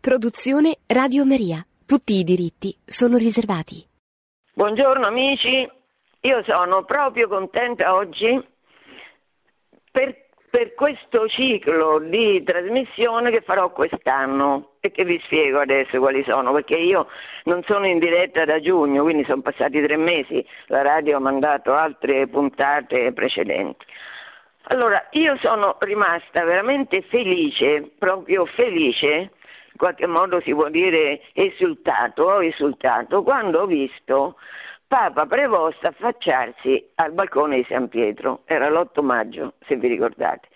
Produzione Radio Maria. Tutti i diritti sono riservati. Buongiorno amici, io sono proprio contenta oggi per questo ciclo di trasmissione che farò quest'anno e che vi spiego adesso quali sono, perché io non sono in diretta da giugno, quindi sono passati 3 mesi, la radio ha mandato altre puntate precedenti. Allora, io sono rimasta veramente felice, proprio felice, in qualche modo si può dire ho esultato, quando ho visto Papa Prevost affacciarsi al balcone di San Pietro, era l'8 maggio, se vi ricordate.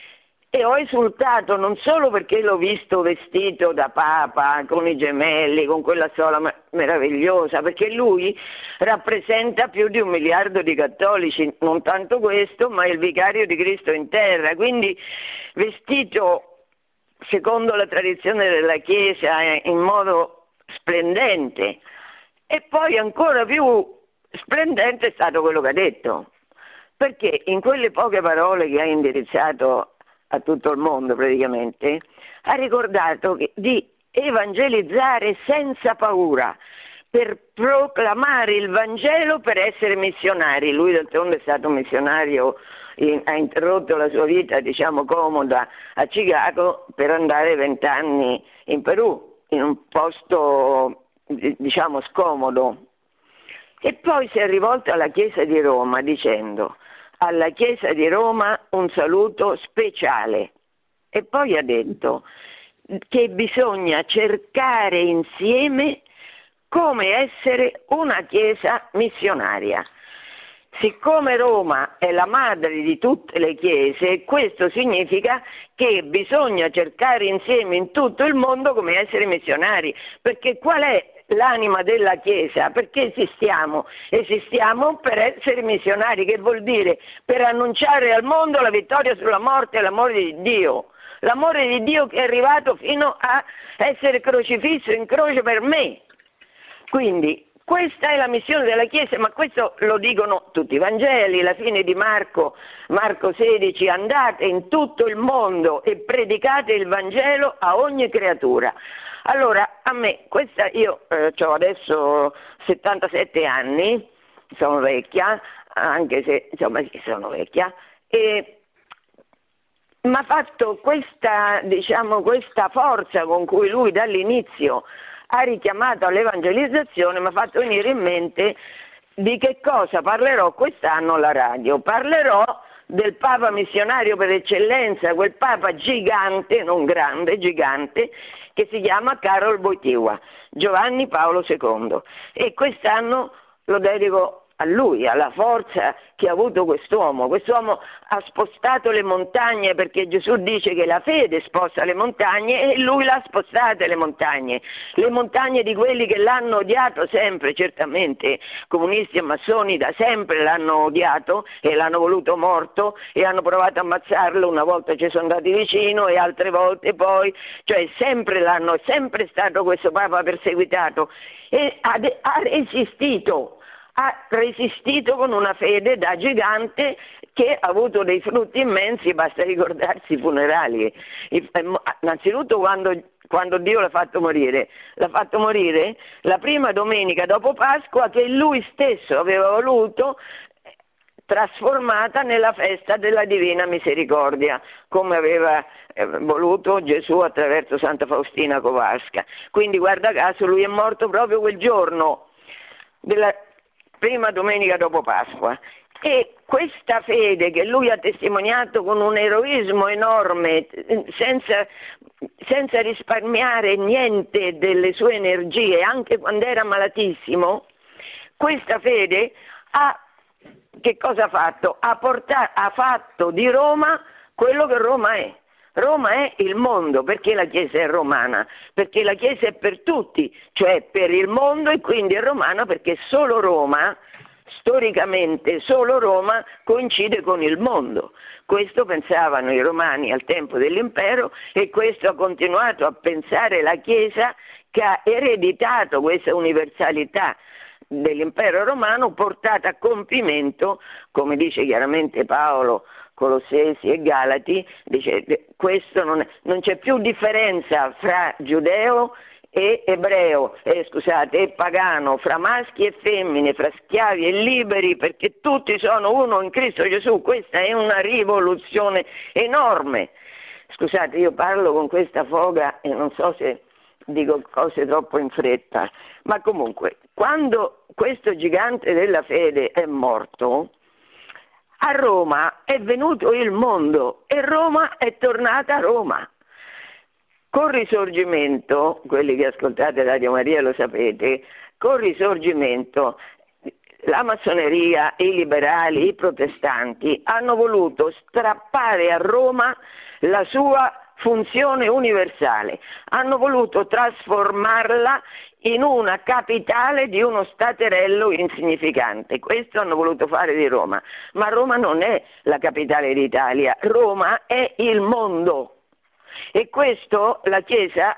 E ho esultato non solo perché l'ho visto vestito da Papa, con i gemelli, con quella stola meravigliosa, perché lui rappresenta più di 1 miliardo di cattolici, non tanto questo, ma il vicario di Cristo in terra, quindi vestito secondo la tradizione della Chiesa in modo splendente. E poi ancora più splendente è stato quello che ha detto, perché in quelle poche parole che ha indirizzato a tutto il mondo praticamente, ha ricordato di evangelizzare senza paura, per proclamare il Vangelo, per essere missionari. Lui d'altronde è stato missionario, ha interrotto la sua vita, diciamo, comoda a Chicago per andare 20 anni in Perù, in un posto, diciamo, scomodo. E poi si è rivolto alla Chiesa di Roma dicendo: alla Chiesa di Roma un saluto speciale. E poi ha detto che bisogna cercare insieme come essere una Chiesa missionaria. Siccome Roma è la madre di tutte le chiese, questo significa che bisogna cercare insieme in tutto il mondo come essere missionari, perché qual è l'anima della Chiesa? Perché esistiamo? Esistiamo per essere missionari, che vuol dire per annunciare al mondo la vittoria sulla morte e l'amore di Dio. L'amore di Dio che è arrivato fino a essere crocifisso in croce per me. Quindi questa è la missione della Chiesa, ma questo lo dicono tutti i Vangeli, la fine di Marco 16, andate in tutto il mondo e predicate il Vangelo a ogni creatura. Allora, a me, io ho adesso 77 anni, sono vecchia, anche se, insomma, sono vecchia, e mi ha fatto questa forza con cui lui dall'inizio ha richiamato all'evangelizzazione, mi ha fatto venire in mente di che cosa parlerò quest'anno alla radio. Parlerò del Papa missionario per eccellenza, quel Papa gigante, non grande, gigante, che si chiama Karol Wojtyła, Giovanni Paolo II. E quest'anno lo dedico a lui, alla forza che ha avuto quest'uomo. Quest'uomo ha spostato le montagne, perché Gesù dice che la fede sposta le montagne, e lui l'ha spostate le montagne di quelli che l'hanno odiato sempre. Certamente comunisti e massoni da sempre l'hanno odiato e l'hanno voluto morto e hanno provato a ammazzarlo, una volta ci sono andati vicino e altre volte poi, cioè sempre è sempre stato questo Papa perseguitato, e ha resistito con una fede da gigante che ha avuto dei frutti immensi. Basta ricordarsi i funerali. Innanzitutto quando Dio l'ha fatto morire la prima domenica dopo Pasqua, che lui stesso aveva voluto, trasformata nella festa della Divina Misericordia, come aveva voluto Gesù attraverso Santa Faustina Kowalska. Quindi guarda caso lui è morto proprio quel giorno della prima domenica dopo Pasqua. E questa fede che lui ha testimoniato con un eroismo enorme, senza risparmiare niente delle sue energie, anche quando era malatissimo, questa fede che cosa ha fatto? Ha fatto di Roma quello che Roma è. Roma è il mondo. Perché la Chiesa è romana? Perché la Chiesa è per tutti, cioè per il mondo, e quindi è romana perché solo Roma, storicamente solo Roma, coincide con il mondo. Questo pensavano i romani al tempo dell'impero, e questo ha continuato a pensare la Chiesa, che ha ereditato questa universalità dell'impero romano, portata a compimento, come dice chiaramente Paolo Colossesi e Galati, dice questo non c'è più differenza fra giudeo e ebreo, e pagano, fra maschi e femmine, fra schiavi e liberi, perché tutti sono uno in Cristo Gesù. Questa è una rivoluzione enorme. Scusate, io parlo con questa foga e non so se dico cose troppo in fretta, ma comunque, quando questo gigante della fede è morto, a Roma è venuto il mondo e Roma è tornata a Roma. Col Risorgimento, quelli che ascoltate Radio Maria lo sapete, col Risorgimento la massoneria, i liberali, i protestanti hanno voluto strappare a Roma la sua funzione universale, hanno voluto trasformarla in una capitale di uno staterello insignificante. Questo hanno voluto fare di Roma, ma Roma non è la capitale d'Italia, Roma è il mondo. E questo la Chiesa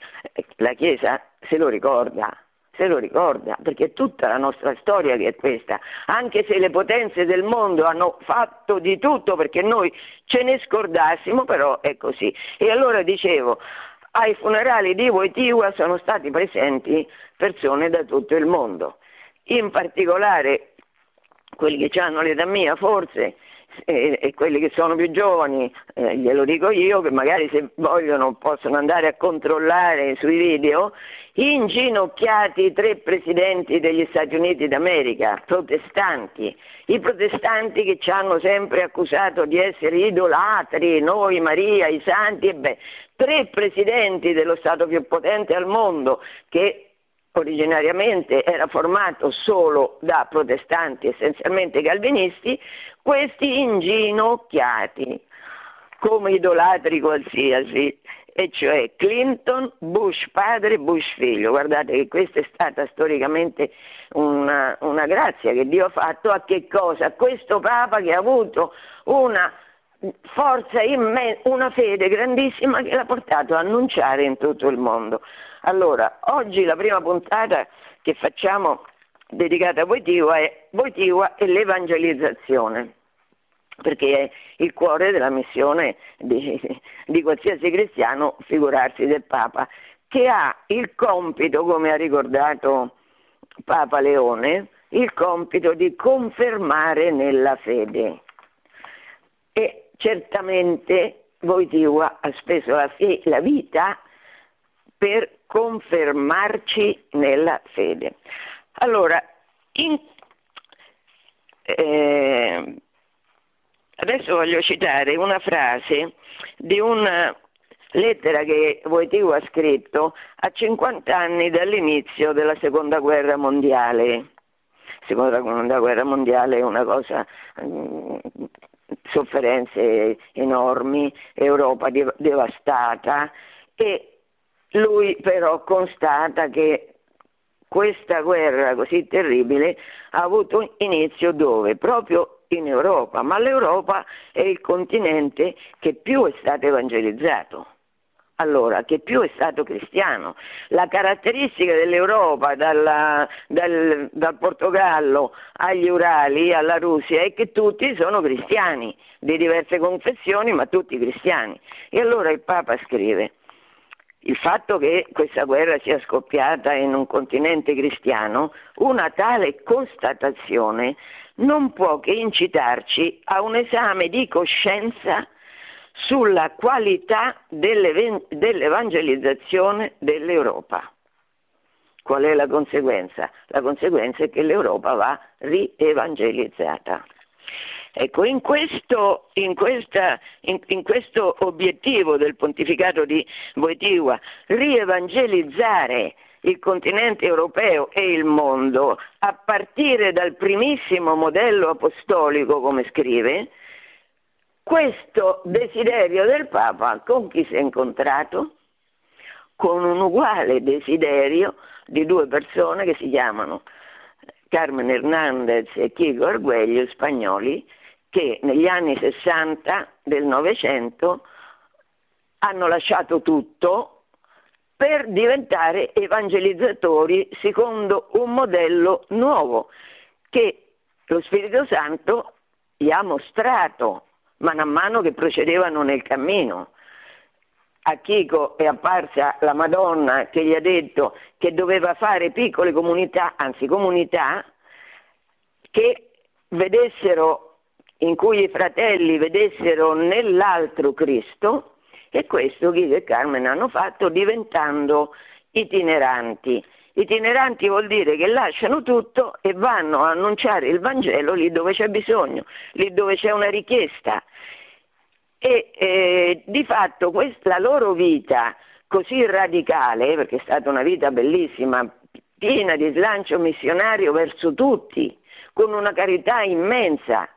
se lo ricorda, perché tutta la nostra storia che è questa, anche se le potenze del mondo hanno fatto di tutto perché noi ce ne scordassimo, però è così. E allora dicevo, ai funerali di Wojtyła sono stati presenti persone da tutto il mondo, in particolare quelli che hanno l'età mia forse, e quelli che sono più giovani, glielo dico io, che magari se vogliono possono andare a controllare sui video, inginocchiati 3 presidenti degli Stati Uniti d'America, protestanti, i protestanti che ci hanno sempre accusato di essere idolatri, noi, Maria, i santi, 3 presidenti dello Stato più potente al mondo, che originariamente era formato solo da protestanti, essenzialmente calvinisti, questi inginocchiati come idolatri qualsiasi, e cioè Clinton, Bush padre, Bush figlio. Guardate che questa è stata storicamente una grazia che Dio ha fatto a che cosa? A questo Papa che ha avuto una forza immensa, una fede grandissima che l'ha portato a annunciare in tutto il mondo. Allora, oggi la prima puntata che facciamo dedicata a Wojtyła è l'evangelizzazione, perché è il cuore della missione di qualsiasi cristiano, figurarsi del Papa, che ha il compito, come ha ricordato Papa Leone, il compito di confermare nella fede. E certamente Wojtyła ha speso la vita per confermarci nella fede. Allora, adesso voglio citare una frase di una lettera che Wojtyła ha scritto a 50 anni dall'inizio della Seconda Guerra Mondiale. La Seconda Guerra Mondiale è una cosa, sofferenze enormi, Europa devastata, e lui però constata che questa guerra così terribile ha avuto inizio dove? Proprio in Europa, ma l'Europa è il continente che più è stato evangelizzato, allora che più è stato cristiano. La caratteristica dell'Europa dal Portogallo agli Urali, alla Russia, è che tutti sono cristiani, di diverse confessioni, ma tutti cristiani. E allora il Papa scrive: il fatto che questa guerra sia scoppiata in un continente cristiano, una tale constatazione non può che incitarci a un esame di coscienza sulla qualità dell'evangelizzazione dell'Europa. Qual è la conseguenza? La conseguenza è che l'Europa va rievangelizzata. Ecco, in questo obiettivo del pontificato di Wojtyła, rievangelizzare il continente europeo e il mondo, a partire dal primissimo modello apostolico, come scrive, questo desiderio del Papa con chi si è incontrato? Con un uguale desiderio di 2 persone che si chiamano Carmen Hernandez e Chico Argüello, spagnoli, che negli anni 60 del Novecento hanno lasciato tutto per diventare evangelizzatori secondo un modello nuovo che lo Spirito Santo gli ha mostrato man mano che procedevano nel cammino. A Chico è apparsa la Madonna che gli ha detto che doveva fare piccole comunità, anzi comunità, che vedessero, in cui i fratelli vedessero nell'altro Cristo, e questo Chico e Carmen hanno fatto diventando itineranti. Itineranti vuol dire che lasciano tutto e vanno a annunciare il Vangelo lì dove c'è bisogno, lì dove c'è una richiesta. E di fatto la loro vita così radicale, perché è stata una vita bellissima, piena di slancio missionario verso tutti, con una carità immensa,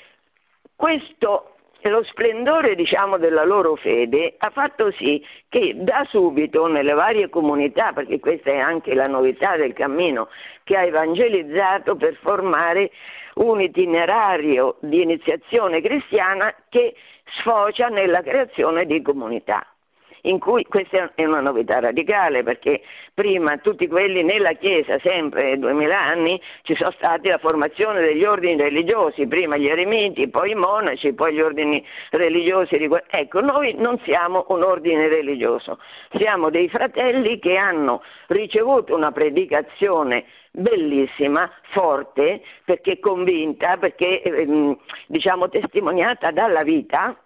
questo, lo splendore, diciamo, della loro fede ha fatto sì che da subito nelle varie comunità, perché questa è anche la novità del cammino, che ha evangelizzato per formare un itinerario di iniziazione cristiana che sfocia nella creazione di comunità. In cui questa è una novità radicale, perché prima tutti quelli nella Chiesa, sempre 2000 anni, ci sono stati la formazione degli ordini religiosi, prima gli eremiti, poi i monaci, poi gli ordini religiosi. Ecco, noi non siamo un ordine religioso, siamo dei fratelli che hanno ricevuto una predicazione bellissima, forte, perché convinta, perché diciamo testimoniata dalla vita,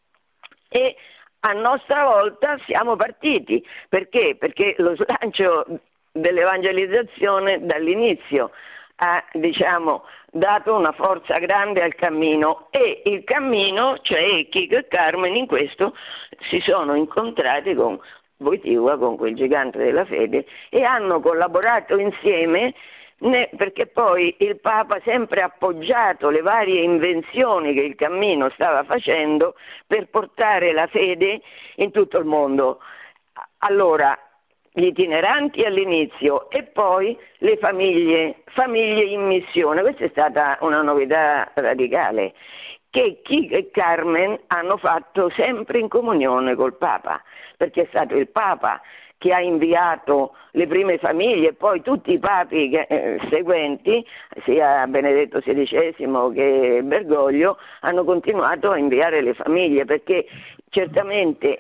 e a nostra volta siamo partiti. Perché? Perché lo slancio dell'evangelizzazione dall'inizio ha, diciamo, dato una forza grande al cammino, e il cammino, cioè Chico e Carmen, in questo si sono incontrati con Wojtyła, con quel gigante della fede, e hanno collaborato insieme, perché poi il Papa ha sempre appoggiato le varie invenzioni che il cammino stava facendo per portare la fede in tutto il mondo. Allora, gli itineranti all'inizio e poi le famiglie in missione. Questa è stata una novità radicale che Chico e Carmen hanno fatto sempre in comunione col Papa, perché è stato il Papa che ha inviato le prime famiglie, e poi tutti i papi seguenti, sia Benedetto XVI che Bergoglio, hanno continuato a inviare le famiglie, perché certamente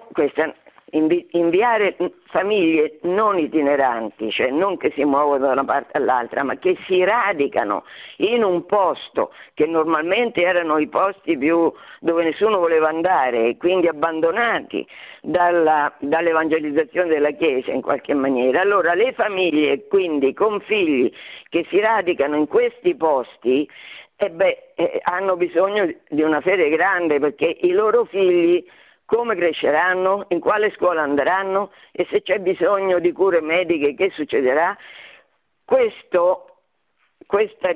inviare famiglie non itineranti, cioè non che si muovono da una parte all'altra, ma che si radicano in un posto che normalmente erano i posti più dove nessuno voleva andare, e quindi abbandonati dall'evangelizzazione della Chiesa in qualche maniera. Allora le famiglie, quindi con figli che si radicano in questi posti, hanno bisogno di una fede grande, perché i loro figli come cresceranno, in quale scuola andranno, e se c'è bisogno di cure mediche che succederà. Questa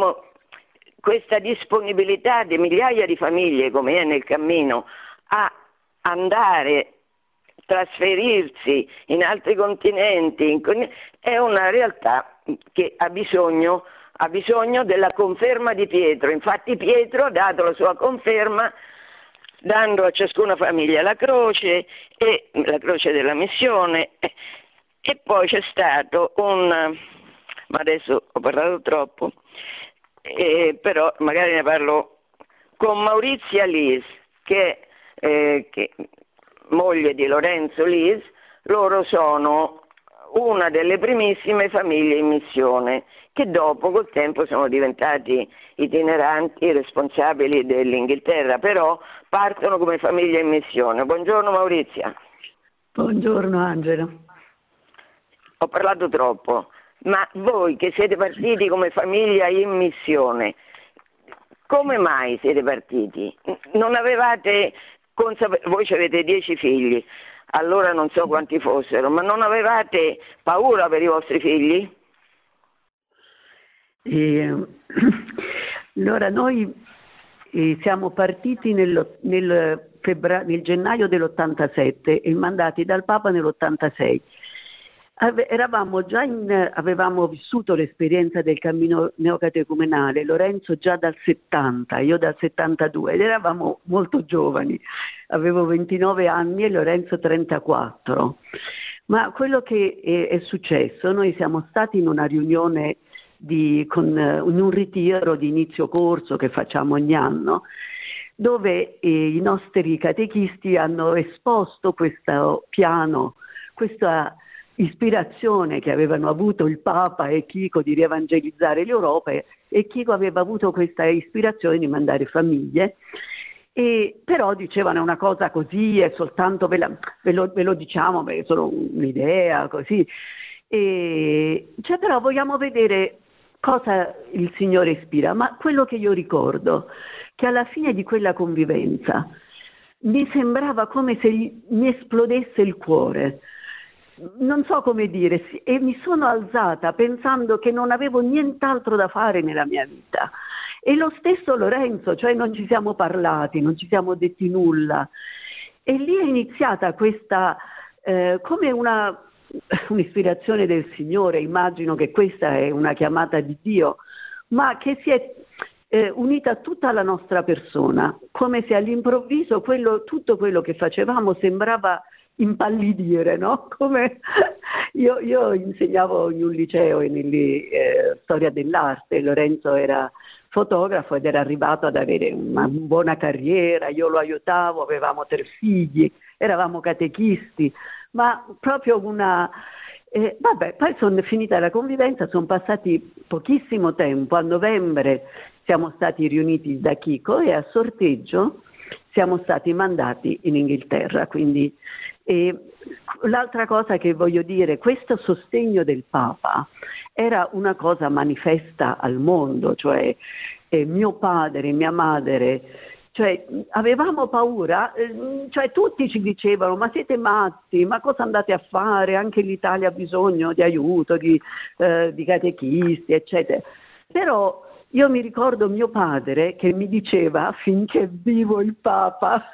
disponibilità di migliaia di famiglie, come è nel cammino, a andare, trasferirsi in altri continenti, è una realtà che ha bisogno della conferma di Pietro. Infatti Pietro ha dato la sua conferma dando a ciascuna famiglia la croce della missione, e poi c'è stato ma adesso ho parlato troppo, però magari ne parlo con Maurizia Lis, che moglie di Lorenzo Lis. Loro sono una delle primissime famiglie in missione, che dopo col tempo sono diventati itineranti responsabili dell'Inghilterra, però partono come famiglia in missione. Buongiorno Maurizia. Buongiorno Angela. Ho parlato troppo, ma voi che siete partiti come famiglia in missione, come mai siete partiti? Non avevate voi avete 10 figli, allora non so quanti fossero, ma non avevate paura per i vostri figli? Allora noi siamo partiti nel gennaio dell'87 e mandati dal Papa nell'86. Avevamo vissuto l'esperienza del cammino neocatecumenale, Lorenzo già dal 70, io dal 72, ed eravamo molto giovani, avevo 29 anni e Lorenzo 34. Ma quello che è successo, noi siamo stati in una riunione in un ritiro di inizio corso che facciamo ogni anno, dove i nostri catechisti hanno esposto questo piano, questa ispirazione che avevano avuto il Papa e Chico di rievangelizzare l'Europa, e Chico aveva avuto questa ispirazione di mandare famiglie. E però dicevano una cosa così, è soltanto ve lo diciamo perché è solo un'idea così, cioè, però vogliamo vedere cosa il Signore ispira. Ma quello che io ricordo, che alla fine di quella convivenza mi sembrava come se mi esplodesse il cuore, non so come dire, e mi sono alzata pensando che non avevo nient'altro da fare nella mia vita. E lo stesso Lorenzo, cioè non ci siamo parlati, non ci siamo detti nulla. E lì è iniziata questa, come un'ispirazione del Signore, immagino che questa è una chiamata di Dio, ma che si è unita a tutta la nostra persona, come se all'improvviso tutto quello che facevamo sembrava impallidire, no? Come io insegnavo in un liceo storia dell'arte, Lorenzo era fotografo ed era arrivato ad avere una buona carriera, io lo aiutavo, avevamo 3 figli, eravamo catechisti, ma proprio vabbè, poi sono finita la convivenza, sono passati pochissimo tempo, a novembre siamo stati riuniti da Chico e a sorteggio siamo stati mandati in Inghilterra, quindi l'altra cosa che voglio dire, questo sostegno del Papa era una cosa manifesta al mondo, cioè mio padre, mia madre, cioè avevamo paura, cioè tutti ci dicevano ma siete matti, ma cosa andate a fare, anche l'Italia ha bisogno di aiuto, di catechisti, eccetera. Però io mi ricordo mio padre che mi diceva finché vivo il Papa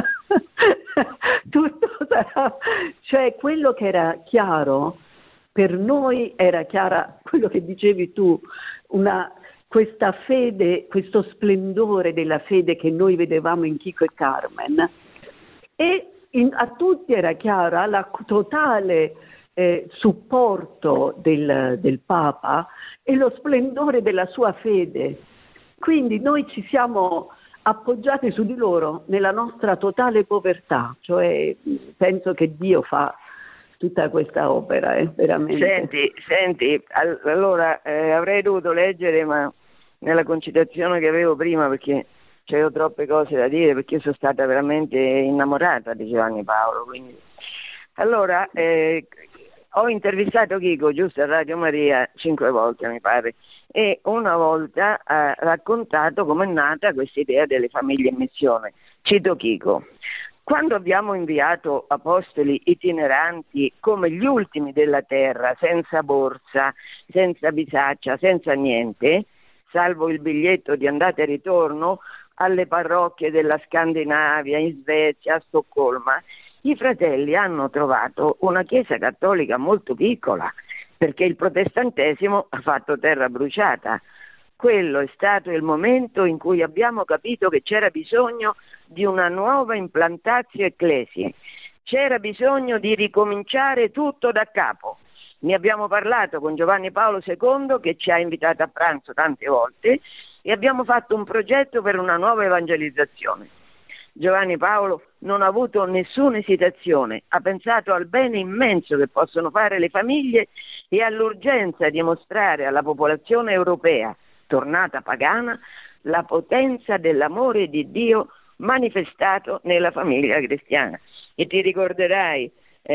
tutto sarà, cioè quello che era chiaro per noi era chiara, quello che dicevi tu, questa fede, questo splendore della fede che noi vedevamo in Chico e Carmen, e a tutti era chiara la totale supporto del Papa e lo splendore della sua fede. Quindi noi ci siamo appoggiati su di loro nella nostra totale povertà, cioè penso che Dio fa tutta questa opera, veramente. Senti, allora avrei dovuto leggere, ma nella concitazione che avevo prima, perché c'avevo troppe cose da dire, perché io sono stata veramente innamorata di Giovanni Paolo. Quindi. Allora, ho intervistato Chico, giusto, a Radio Maria 5 volte, mi pare, e una volta ha raccontato come è nata questa idea delle famiglie in missione. Cito Chico: quando abbiamo inviato apostoli itineranti come gli ultimi della terra, senza borsa, senza bisaccia, senza niente, salvo il biglietto di andata e ritorno, alle parrocchie della Scandinavia, in Svezia, a Stoccolma, i fratelli hanno trovato una chiesa cattolica molto piccola, perché il protestantesimo ha fatto terra bruciata. Quello è stato il momento in cui abbiamo capito che c'era bisogno di una nuova implantazio ecclesie, c'era bisogno di ricominciare tutto da capo. Ne abbiamo parlato con Giovanni Paolo II, che ci ha invitato a pranzo tante volte, e abbiamo fatto un progetto per una nuova evangelizzazione. Giovanni Paolo non ha avuto nessuna esitazione, ha pensato al bene immenso che possono fare le famiglie e all'urgenza di mostrare alla popolazione europea, tornata pagana, la potenza dell'amore di Dio manifestato nella famiglia cristiana. E ti ricorderai,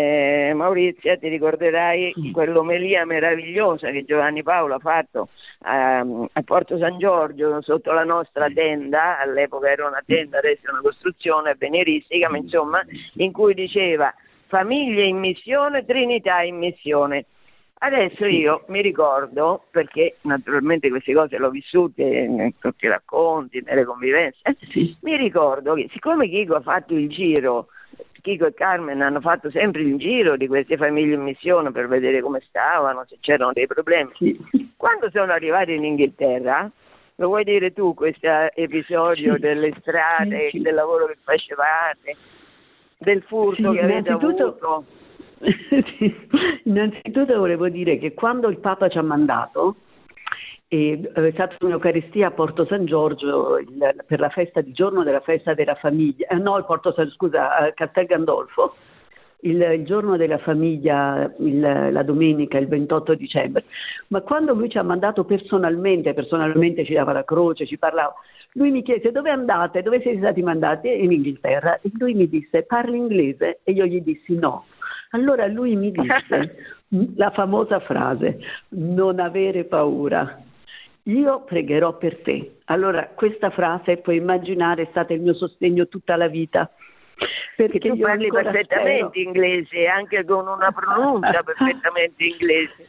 Maurizia, ti ricorderai quell'omelia meravigliosa che Giovanni Paolo ha fatto a Porto San Giorgio, sotto la nostra tenda, all'epoca era una tenda, adesso è una costruzione avveniristica, ma insomma, in cui diceva famiglie in missione, Trinità in missione. Adesso io mi ricordo, perché naturalmente queste cose le ho vissute in tutti i racconti, nelle convivenze, mi ricordo che siccome Chico ha fatto il giro, Chico e Carmen hanno fatto sempre il giro di queste famiglie in missione per vedere come stavano, se c'erano dei problemi. Quando sono arrivati in Inghilterra, lo vuoi dire tu questo episodio delle strade, del lavoro che facevate, del furto che avete avuto? Innanzitutto volevo dire che quando il Papa ci ha mandato, e è stata un'Eucaristia a Porto San Giorgio per la festa di giorno della festa della famiglia, no, a Castel Gandolfo, il giorno della famiglia, la domenica, il 28 dicembre. Ma quando lui ci ha mandato personalmente ci dava la croce, ci parlava, lui mi chiese: dove andate? Dove siete stati mandati? In Inghilterra. E lui mi disse: parli inglese? E io gli dissi no. Allora lui mi disse la famosa frase: non avere paura, io pregherò per te. Allora questa frase, puoi immaginare, è stata il mio sostegno tutta la vita. Perché tu parli perfettamente inglese, anche con una pronuncia perfettamente inglese.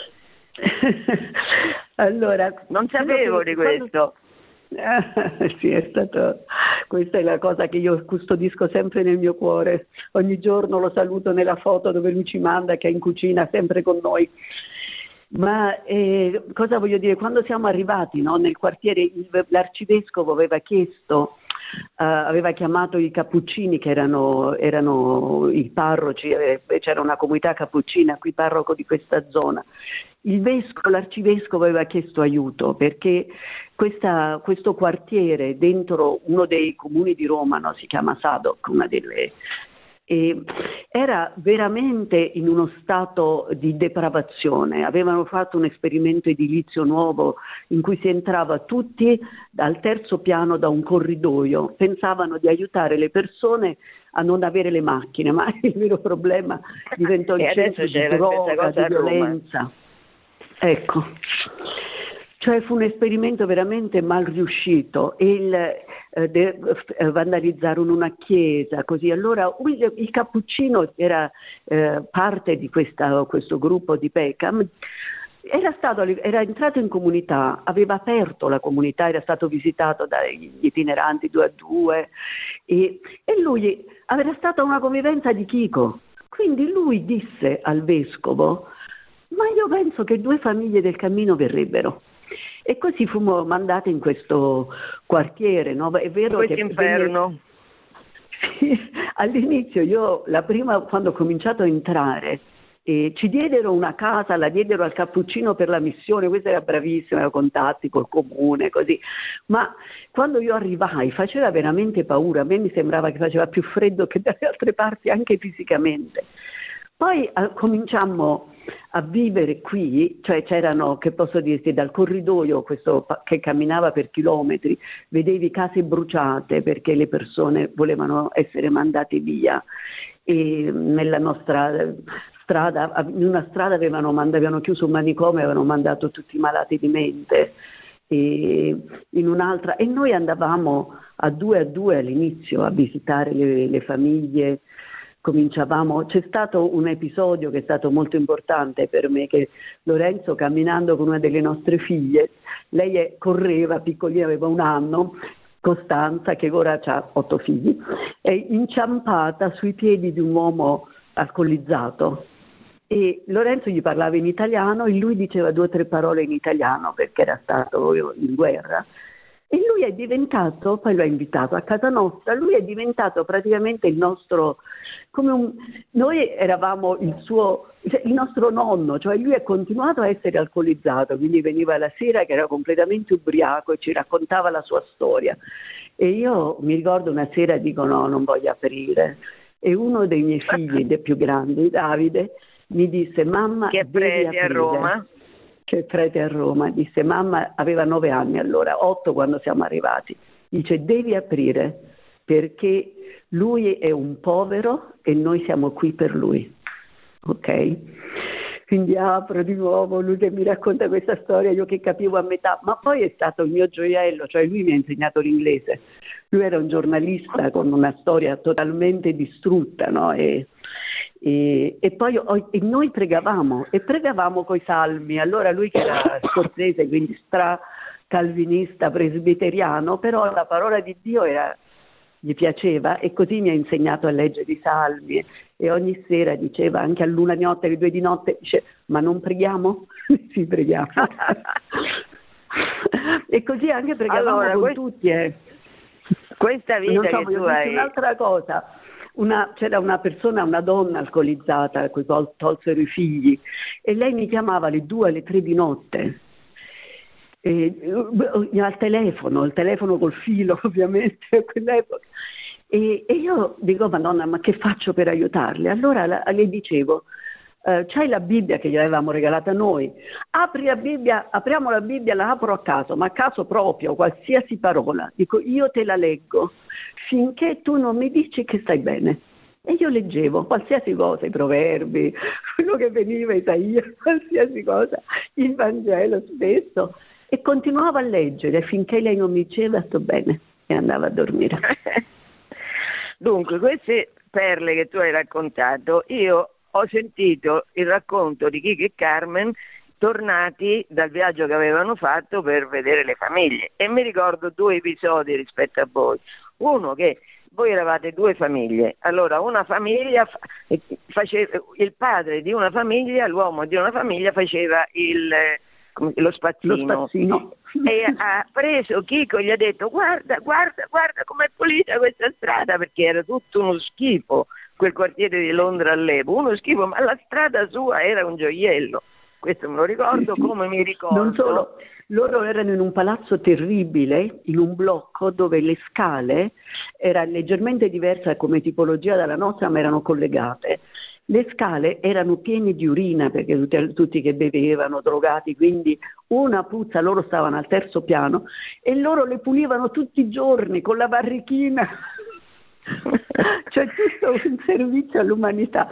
Allora, non sapevo di questo. Sì, questa è la cosa che io custodisco sempre nel mio cuore. Ogni giorno lo saluto nella foto dove lui ci manda, che è in cucina sempre con noi. Ma cosa voglio dire? Quando siamo arrivati, no, nel quartiere, l'arcivescovo aveva chiesto, aveva chiamato i cappuccini che erano i parroci, c'era una comunità cappuccina qui, parroco di questa zona. L'arcivescovo aveva chiesto aiuto perché questo quartiere dentro uno dei comuni di Roma, no, si chiama Sadok, era veramente in uno stato di depravazione. Avevano fatto un esperimento edilizio nuovo in cui si entrava tutti dal terzo piano da un corridoio, pensavano di aiutare le persone a non avere le macchine, ma il vero problema diventò il centro di droga, di violenza. Ecco, cioè fu un esperimento veramente mal riuscito, vandalizzarono una chiesa, così. Allora il cappuccino era parte di questo gruppo di Peckham, era entrato in comunità, aveva aperto la comunità, era stato visitato dagli itineranti 2 a 2 e lui era stata una convivenza di chico. Quindi lui disse al vescovo: ma io penso che 2 famiglie del cammino verrebbero. E così fummo mandate in questo quartiere, no? È vero questo inferno. Sì, all'inizio quando ho cominciato a entrare, ci diedero una casa, la diedero al cappuccino per la missione, questa era bravissima, aveva contatti col comune, così. Ma quando io arrivai faceva veramente paura, a me mi sembrava che faceva più freddo che dalle altre parti, anche fisicamente. Poi cominciammo a vivere qui, cioè c'erano, che posso dirti, dal corridoio questo che camminava per chilometri, vedevi case bruciate perché le persone volevano essere mandate via, e nella nostra strada, in una strada avevano chiuso un manicomio, avevano mandato tutti i malati di mente, e in un'altra, e noi andavamo a due all'inizio a visitare le famiglie. C'è stato un episodio che è stato molto importante per me, che Lorenzo, camminando con una delle nostre figlie, lei correva, piccolina, aveva 1 anno, Costanza, che ora ha 8 figli, è inciampata sui piedi di un uomo alcolizzato, e Lorenzo gli parlava in italiano e lui diceva 2 o 3 parole in italiano perché era stato in guerra. E lui è diventato, poi l'ho invitato a casa nostra, lui è diventato praticamente il nostro, noi eravamo il nostro nonno, cioè lui è continuato a essere alcolizzato, quindi veniva la sera che era completamente ubriaco e ci raccontava la sua storia. E io mi ricordo una sera dico: no, non voglio aprire. E uno dei miei figli, dei più grandi, Davide, mi disse: mamma, che è prete a Roma. Che è prete a Roma, disse: mamma, aveva 9 anni allora, 8 quando siamo arrivati, dice: devi aprire perché lui è un povero e noi siamo qui per lui, ok? Quindi apro di nuovo, lui che mi racconta questa storia, io che capivo a metà, ma poi è stato il mio gioiello, cioè lui mi ha insegnato l'inglese, lui era un giornalista con una storia totalmente distrutta, no? E poi noi pregavamo coi salmi. Allora lui, che era scozzese, quindi calvinista, presbiteriano, però la parola di Dio gli piaceva, e così mi ha insegnato a leggere i salmi, e ogni sera diceva, anche all'1 di notte, alle 2 di notte, dice: ma non preghiamo? Sì, preghiamo. E così anche pregavamo con tutti. Questa vita che tu hai. Un'altra cosa. C'era una persona, una donna alcolizzata a cui tolsero i figli, e lei mi chiamava alle 2, alle 3 di notte al telefono, il telefono col filo ovviamente a quell'epoca. E io dico, Madonna, ma che faccio per aiutarli? Allora le dicevo, c'hai la Bibbia che gli avevamo regalata noi, apri la Bibbia, apriamo la Bibbia, la apro a caso, ma a caso proprio, qualsiasi parola, dico io te la leggo finché tu non mi dici che stai bene. E io leggevo qualsiasi cosa, i proverbi, quello che veniva, Isaia, qualsiasi cosa, il Vangelo stesso, e continuavo a leggere finché lei non mi diceva sto bene e andava a dormire. Dunque, queste perle che tu hai raccontato, io ho sentito il racconto di Chico e Carmen tornati dal viaggio che avevano fatto per vedere le famiglie, e mi ricordo due episodi rispetto a voi. Uno, che voi eravate due famiglie, allora una famiglia faceva, il padre di una famiglia, l'uomo di una famiglia faceva lo spazzino. E ha preso Chico e gli ha detto guarda com'è pulita questa strada, perché era tutto uno schifo quel quartiere di Londra all'epoca, uno schifo, ma la strada sua era un gioiello. Questo me lo ricordo, come mi ricordo. Non solo, loro erano in un palazzo terribile, in un blocco dove le scale era leggermente diversa come tipologia dalla nostra, ma erano collegate. Le scale erano piene di urina, perché tutti che bevevano, drogati, quindi una puzza, loro stavano al terzo piano e loro le pulivano tutti i giorni con la barrichina. Cioè tutto un servizio all'umanità.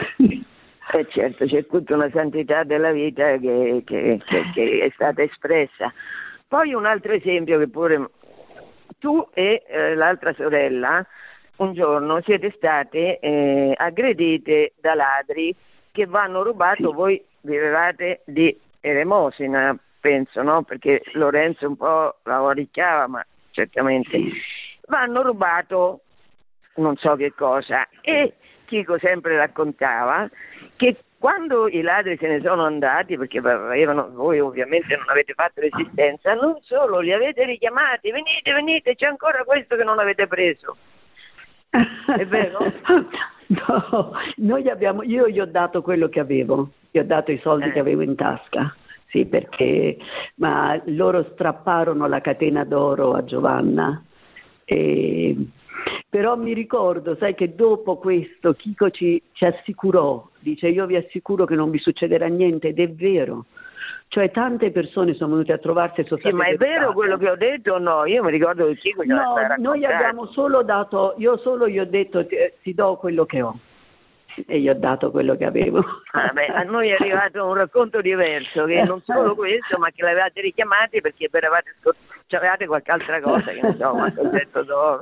Certo, c'è tutta una santità della vita che è stata espressa. Poi un altro esempio, che pure tu e l'altra sorella un giorno siete state aggredite da ladri che vanno rubato, sì. Voi vivevate di elemosina, penso, no? Perché Lorenzo un po' la oricchiava, ma certamente sì. Vanno rubato non so che cosa, e Chico sempre raccontava che quando i ladri se ne sono andati, perché voi ovviamente non avete fatto resistenza, non solo li avete richiamati, venite, c'è ancora questo che non avete preso. È vero? No, io gli ho dato quello che avevo, gli ho dato i soldi che avevo in tasca, sì, perché ma loro strapparono la catena d'oro a Giovanna. Però mi ricordo, sai, che dopo questo Chico ci assicurò, dice io vi assicuro che non vi succederà niente, ed è vero. Cioè tante persone sono venute a trovarsi e sono state ma è vero quello che ho detto o no? Io mi ricordo che Chico no, noi abbiamo solo dato, gli ho detto ti do quello che ho, e gli ho dato quello che avevo. A noi è arrivato un racconto diverso, che non solo questo, ma che l'avevate richiamati perché avevate qualche altra cosa, che non so, un concetto d'oro.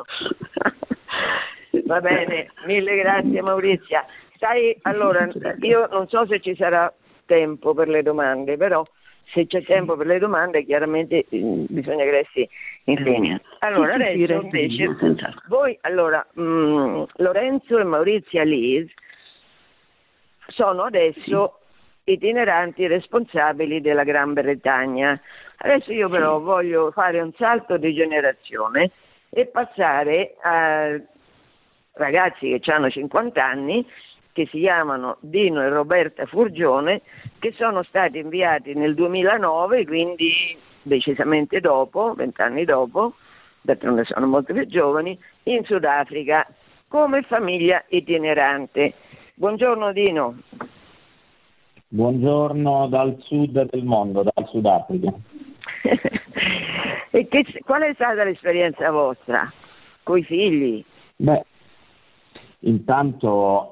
Va bene, mille grazie Maurizia. Sai, allora, io non so se ci sarà tempo per le domande, però se c'è tempo per le domande chiaramente bisogna che resti in linea. Allora adesso invece voi, allora Lorenzo e Maurizia Lis sono adesso itineranti responsabili della Gran Bretagna. Adesso io però voglio fare un salto di generazione e passare a ragazzi che hanno 50 anni, che si chiamano Dino e Roberta Furgione, che sono stati inviati nel 2009, quindi decisamente dopo, 20 anni dopo, d'altronde sono molto più giovani, in Sudafrica come famiglia itinerante. Buongiorno Dino. Buongiorno dal sud del mondo, dal Sudafrica. E qual è stata l'esperienza vostra coi figli? Beh, intanto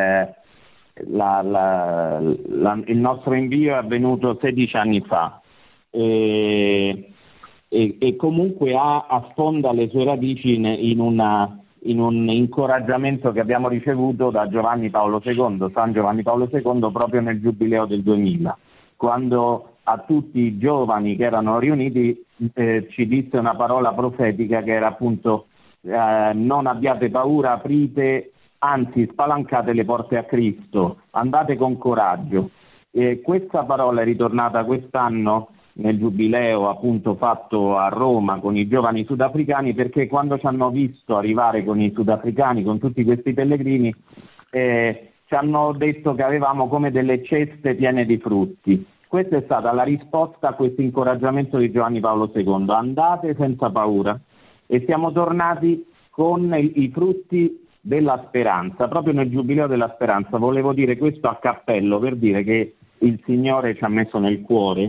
il nostro invio è avvenuto 16 anni fa e comunque affonda le sue radici in un incoraggiamento che abbiamo ricevuto da Giovanni Paolo II, San Giovanni Paolo II, proprio nel Giubileo del 2000, quando a tutti i giovani che erano riuniti ci disse una parola profetica che era appunto non abbiate paura, aprite, anzi spalancate le porte a Cristo, andate con coraggio. Questa parola è ritornata quest'anno nel giubileo appunto fatto a Roma con i giovani sudafricani, perché quando ci hanno visto arrivare con i sudafricani, con tutti questi pellegrini, ci hanno detto che avevamo come delle ceste piene di frutti. questa è stata la risposta a questo incoraggiamento di Giovanni Paolo II: andate senza paura. E siamo tornati con i frutti della speranza, proprio nel Giubileo della Speranza. Volevo dire questo a cappello per dire che il Signore ci ha messo nel cuore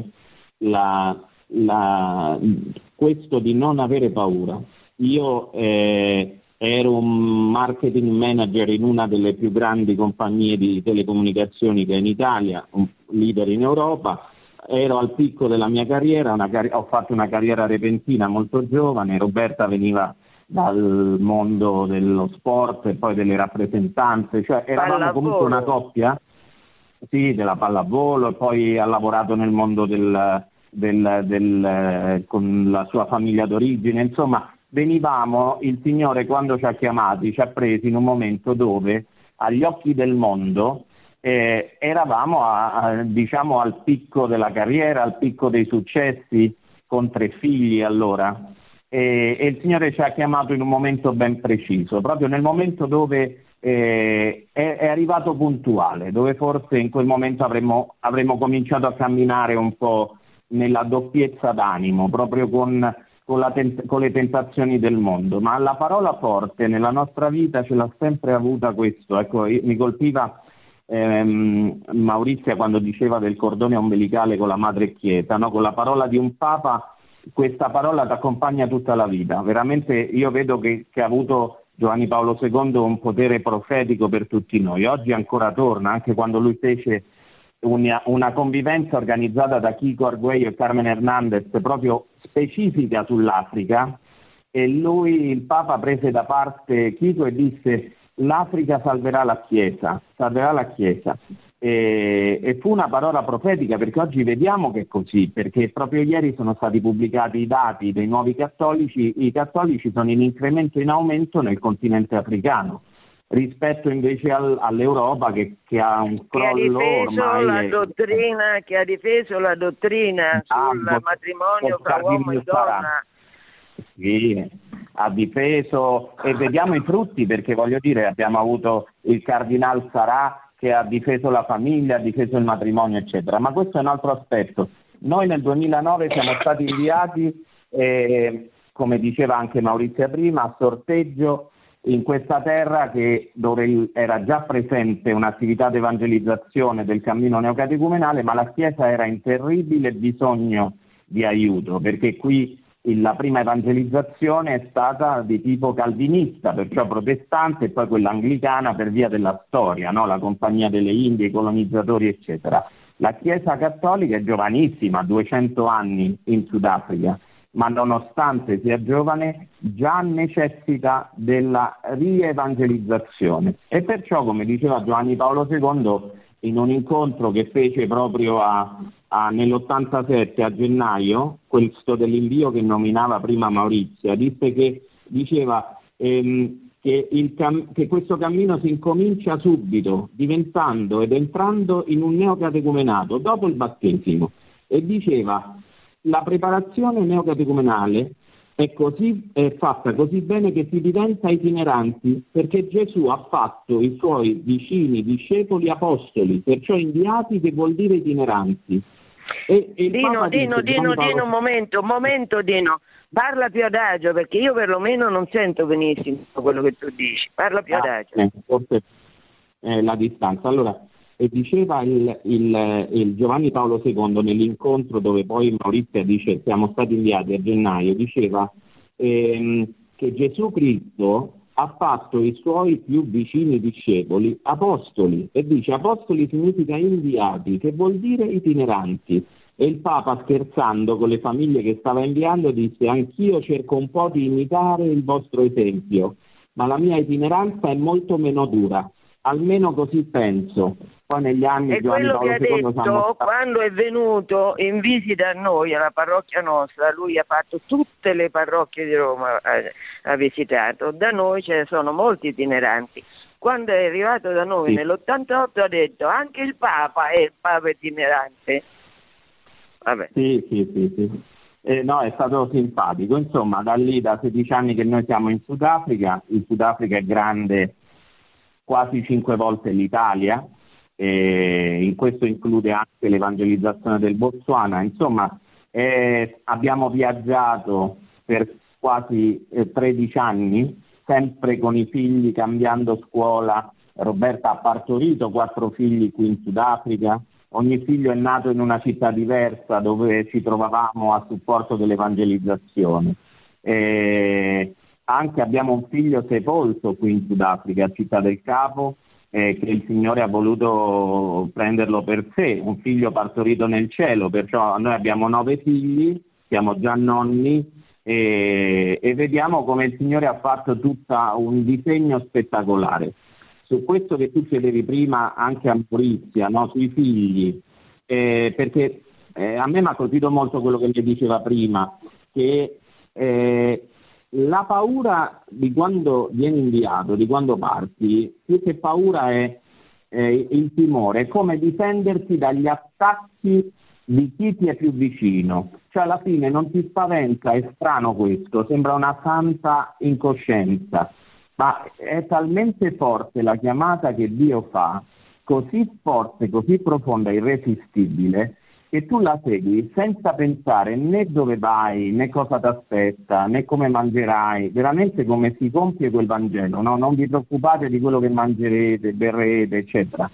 questo di non avere paura. Io ero un marketing manager in una delle più grandi compagnie di telecomunicazioni che è in Italia, un leader in Europa. Ero al picco della mia carriera, ho fatto una carriera repentina molto giovane. Roberta veniva dal mondo dello sport e poi delle rappresentanze, cioè eravamo comunque una coppia, sì, della pallavolo, e poi ha lavorato nel mondo con la sua famiglia d'origine, insomma venivamo, il Signore quando ci ha chiamati ci ha presi in un momento dove agli occhi del mondo eravamo diciamo al picco della carriera, al picco dei successi, con 3 figli allora. E il Signore ci ha chiamato in un momento ben preciso, proprio nel momento dove è arrivato puntuale, dove forse in quel momento avremmo cominciato a camminare un po' nella doppiezza d'animo, proprio con le tentazioni del mondo. Ma la parola forte nella nostra vita ce l'ha sempre avuta questo. Ecco, mi colpiva Maurizia quando diceva del cordone ombelicale con la madre Chiesa, no? Con la parola di un Papa. Questa parola ti accompagna tutta la vita. Veramente io vedo che ha avuto Giovanni Paolo II un potere profetico per tutti noi. Oggi ancora torna, anche quando lui fece una convivenza organizzata da Kiko Arguello e Carmen Hernandez proprio specifica sull'Africa, e lui, il Papa, prese da parte Kiko e disse: l'Africa salverà la Chiesa, salverà la Chiesa. E fu una parola profetica, perché oggi vediamo che è così, perché proprio ieri sono stati pubblicati i dati dei nuovi cattolici. I cattolici sono in incremento, in aumento nel continente africano, rispetto invece all'Europa che ha un crollo ormai. Che ha difeso la dottrina sul matrimonio fra uomo e donna. Sì, ha difeso, e vediamo i frutti, perché voglio dire, abbiamo avuto il Cardinal Sarà che ha difeso la famiglia, ha difeso il matrimonio, eccetera. Ma questo è un altro aspetto. Noi nel 2009 siamo stati inviati, come diceva anche Maurizia prima, a sorteggio in questa terra dove era già presente un'attività di evangelizzazione del cammino neocatecumenale, ma la Chiesa era in terribile bisogno di aiuto, perché qui la prima evangelizzazione è stata di tipo calvinista, perciò protestante, e poi quella anglicana per via della storia, no? La Compagnia delle Indie, i colonizzatori, eccetera. La Chiesa cattolica è giovanissima, 200 anni in Sudafrica, ma nonostante sia giovane già necessita della rievangelizzazione. E perciò, come diceva Giovanni Paolo II in un incontro che fece proprio nell'87 a gennaio, questo dell'invio che nominava prima Maurizia, diceva che questo cammino si incomincia subito, diventando ed entrando in un neocatecumenato dopo il battesimo, e diceva: la preparazione neocatecumenale è fatta così bene che si diventa itineranti, perché Gesù ha fatto i suoi vicini discepoli apostoli, perciò inviati, che vuol dire itineranti. Dino, un momento, Dino, parla più adagio, perché io perlomeno non sento benissimo quello che tu dici, parla più adagio. Forse la distanza. Allora, diceva il Giovanni Paolo II nell'incontro dove poi Maurizia dice siamo stati inviati a gennaio, diceva che Gesù Cristo ha fatto i suoi più vicini discepoli apostoli, e dice apostoli significa inviati, che vuol dire itineranti. E il Papa, scherzando con le famiglie che stava inviando, disse: anch'io cerco un po' di imitare il vostro esempio, ma la mia itineranza è molto meno dura, almeno così penso. Poi negli anni e quello che ha detto quando è venuto in visita a noi, alla parrocchia nostra, lui ha fatto tutte le parrocchie di Roma, ha visitato. Da noi ce ne sono molti itineranti. Quando è arrivato da noi nell'88 ha detto anche il Papa è il Papa itinerante. Vabbè. Sì. No, è stato simpatico. Insomma, da 16 anni che noi siamo in Sudafrica. Il Sudafrica è grande quasi 5 volte l'Italia, in questo include anche l'evangelizzazione del Botswana. Insomma, abbiamo viaggiato per quasi 13 anni, sempre con i figli, cambiando scuola. Roberta ha partorito 4 figli qui in Sudafrica, ogni figlio è nato in una città diversa dove ci trovavamo a supporto dell'evangelizzazione. Anche abbiamo un figlio sepolto qui in Sudafrica, a Città del Capo, che il Signore ha voluto prenderlo per sé, un figlio partorito nel cielo. Perciò noi abbiamo 9 figli, siamo già nonni, e vediamo come il Signore ha fatto tutto un disegno spettacolare. Su questo che tu chiedevi prima anche a Maurizia, no? Sui figli, perché a me mi ha colpito molto quello che lei diceva prima, che la paura di quando vieni inviato, di quando parti, più che paura è il timore, è come difendersi dagli attacchi di chi ti è più vicino. Cioè alla fine non ti spaventa, è strano questo, sembra una santa incoscienza, ma è talmente forte la chiamata che Dio fa, così forte, così profonda, irresistibile, che tu la segui senza pensare né dove vai, né cosa ti aspetta, né come mangerai, veramente come si compie quel Vangelo, no? Non vi preoccupate di quello che mangerete, berrete, eccetera,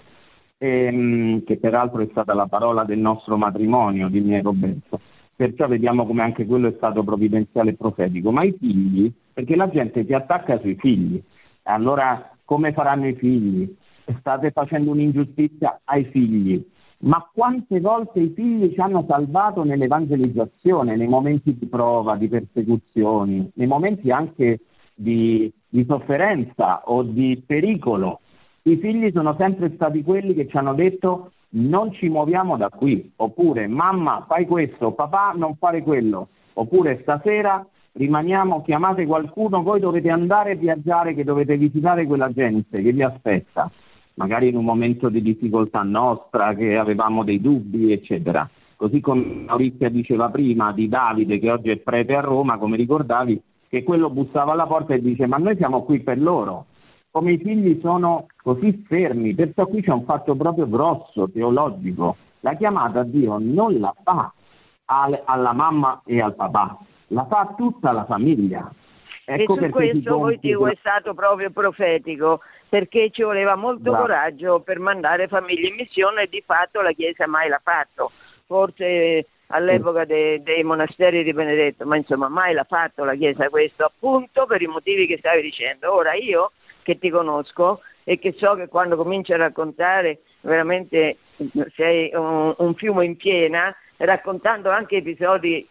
che peraltro è stata la parola del nostro matrimonio, di me e Roberto. Perciò vediamo come anche quello è stato provvidenziale e profetico. Ma i figli, perché la gente si attacca sui figli, allora come faranno i figli? State facendo un'ingiustizia ai figli. Ma quante volte i figli ci hanno salvato nell'evangelizzazione, nei momenti di prova, di persecuzioni, nei momenti anche di sofferenza o di pericolo. I figli sono sempre stati quelli che ci hanno detto: non ci muoviamo da qui, oppure mamma fai questo, papà non fare quello, oppure stasera rimaniamo, chiamate qualcuno, voi dovete andare a viaggiare, che dovete visitare quella gente che vi aspetta, magari in un momento di difficoltà nostra, che avevamo dei dubbi, eccetera. Così come Maurizia diceva prima di Davide, che oggi è prete a Roma, come ricordavi, che quello bussava alla porta e dice: ma noi siamo qui per loro. Come i figli sono così fermi, perciò qui c'è un fatto proprio grosso, teologico. La chiamata a Dio non la fa alla mamma e al papà, la fa tutta la famiglia. Ecco, e su questo motivo è stato proprio profetico, perché ci voleva molto coraggio per mandare famiglie in missione, e di fatto la Chiesa mai l'ha fatto. Forse all'epoca dei monasteri di Benedetto, ma insomma mai l'ha fatto la Chiesa questo, appunto per i motivi che stavi dicendo. Ora io, che ti conosco e che so che quando cominci a raccontare veramente sei un fiume in piena, raccontando anche episodi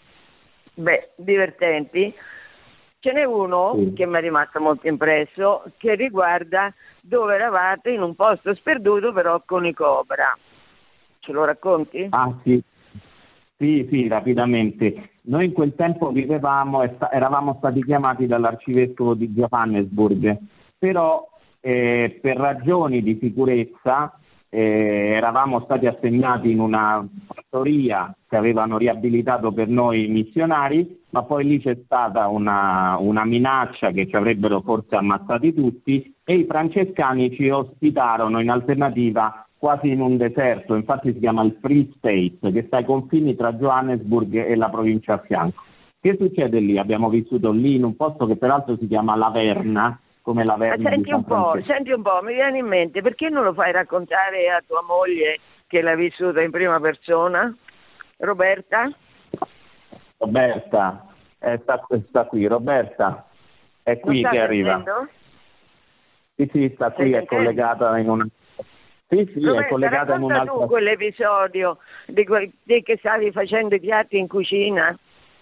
divertenti, ce n'è uno che mi è rimasto molto impresso, che riguarda dove eravate in un posto sperduto però con i Cobra. Ce lo racconti? Ah sì, rapidamente. Noi in quel tempo vivevamo, eravamo stati chiamati dall'arcivescovo di Johannesburg, però per ragioni di sicurezza eravamo stati assegnati in una fattoria che avevano riabilitato per noi i missionari, ma poi lì c'è stata una minaccia che ci avrebbero forse ammazzati tutti, e i francescani ci ospitarono in alternativa quasi in un deserto, infatti si chiama il Free State, che sta ai confini tra Johannesburg e la provincia a fianco. Che succede lì? Abbiamo vissuto lì in un posto che peraltro si chiama Laverna, come Laverna. Senti un po', mi viene in mente, perché non lo fai raccontare a tua moglie che l'ha vissuta in prima persona? Roberta, sta qui, Roberta è qui che arriva. Sì, sta qui, è collegata in una... Sì, Roberta, è collegata in un'altra... tu quell'episodio di che stavi facendo i piatti in cucina?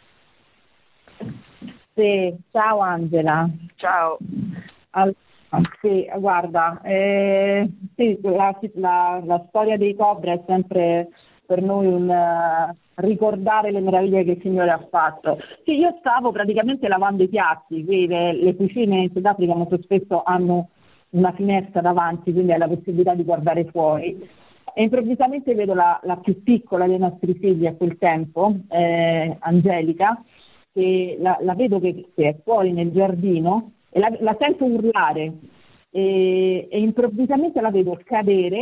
Sì, ciao Angela. Ciao. Sì, guarda, sì, la storia dei Cobra è sempre per noi un ricordare le meraviglie che il Signore ha fatto. Sì, io stavo praticamente lavando i piatti, qui le cucine in Sudafrica molto spesso hanno una finestra davanti, quindi hai la possibilità di guardare fuori, e improvvisamente vedo la più piccola dei nostri figli a quel tempo, Angelica, che la vedo che è fuori nel giardino e la sento urlare e improvvisamente la vedo cadere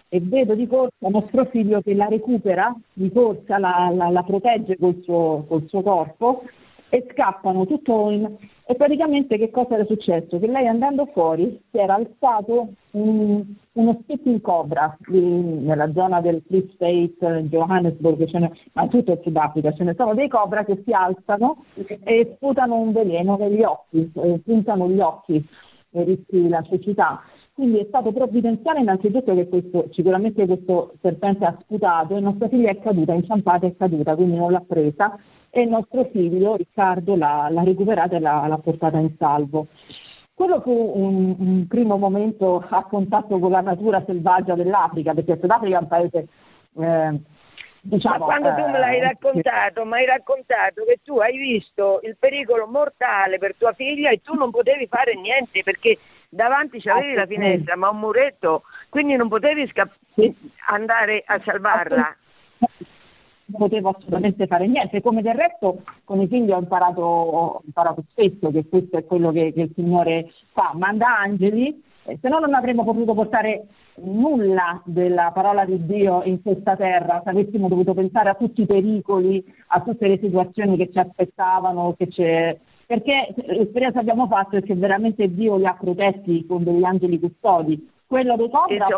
e vedo di corsa nostro figlio che la recupera, di corsa la protegge col suo corpo e scappano e praticamente che cosa era successo? Che lei andando fuori si era alzato uno spitting cobra nella zona del Free State, Johannesburg, ma tutto il Sudafrica, ce ne sono dei cobra che si alzano e sputano un veleno negli occhi, puntano gli occhi e rischi la cecità. Quindi è stato provvidenziale innanzitutto che sicuramente questo serpente ha sputato e nostra figlia è caduta, inciampata è caduta, quindi non l'ha presa e il nostro figlio Riccardo l'ha recuperata e l'ha portata in salvo. Quello fu un primo momento a contatto con la natura selvaggia dell'Africa, perché il Sudafrica è un paese ma quando tu me l'hai raccontato, mi hai raccontato che tu hai visto il pericolo mortale per tua figlia e tu non potevi fare niente perché davanti c'avevi la finestra, ma un muretto, quindi non potevi andare a salvarla. Non potevo assolutamente fare niente, come del resto con i figli ho imparato spesso che questo è quello che il Signore fa, manda angeli, se no non avremmo potuto portare nulla della parola di Dio in questa terra, se avessimo dovuto pensare a tutti i pericoli, a tutte le situazioni che ci aspettavano, perché l'esperienza che abbiamo fatto è che veramente Dio li ha protetti con degli angeli custodi. Quello dei cobra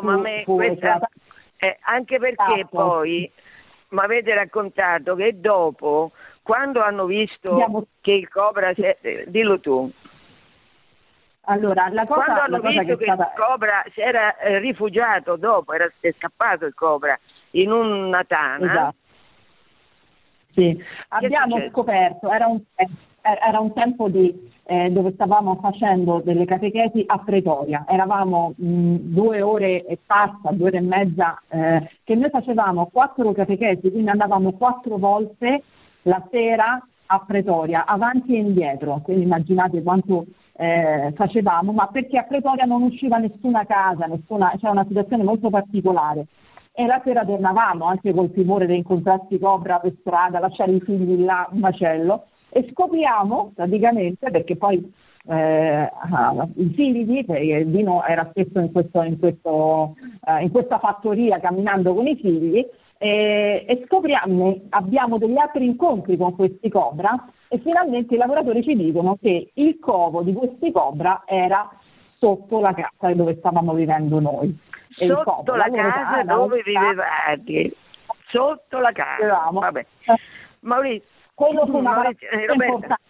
anche perché poi mi avete raccontato che dopo, quando hanno visto che il cobra dillo tu. Allora, quando hanno visto che il cobra si era rifugiato dopo, era scappato il cobra in una tana. Esatto. Sì, abbiamo scoperto, era un tempo dove stavamo facendo delle catechesi a Pretoria, eravamo 2 ore e passa, 2 ore e mezza, che noi facevamo 4 catechesi, quindi andavamo 4 volte la sera a Pretoria, avanti e indietro, quindi immaginate quanto facevamo, ma perché a Pretoria non usciva nessuna casa, c'era una situazione molto particolare. E la sera tornavamo anche col timore di incontrarsi cobra per strada, lasciare i figli là, un macello, e scopriamo praticamente, perché poi i figli, Dino era spesso in questa fattoria camminando con i figli, e scopriamo, abbiamo degli altri incontri con questi cobra e finalmente i lavoratori ci dicono che il covo di questi cobra era sotto la casa dove stavamo vivendo noi. Sotto la casa dove vivevate, sotto la casa. Vabbè. Maurizio, quello fu una parola importante.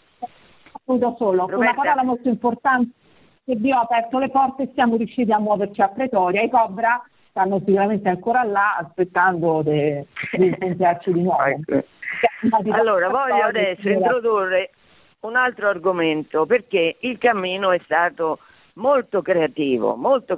Una parola molto importante, che Dio ha aperto le porte e siamo riusciti a muoverci a Pretoria. I cobra stanno sicuramente ancora là aspettando di incontrarci di nuovo. Allora, voglio adesso introdurre un altro argomento, perché il cammino è stato molto creativo,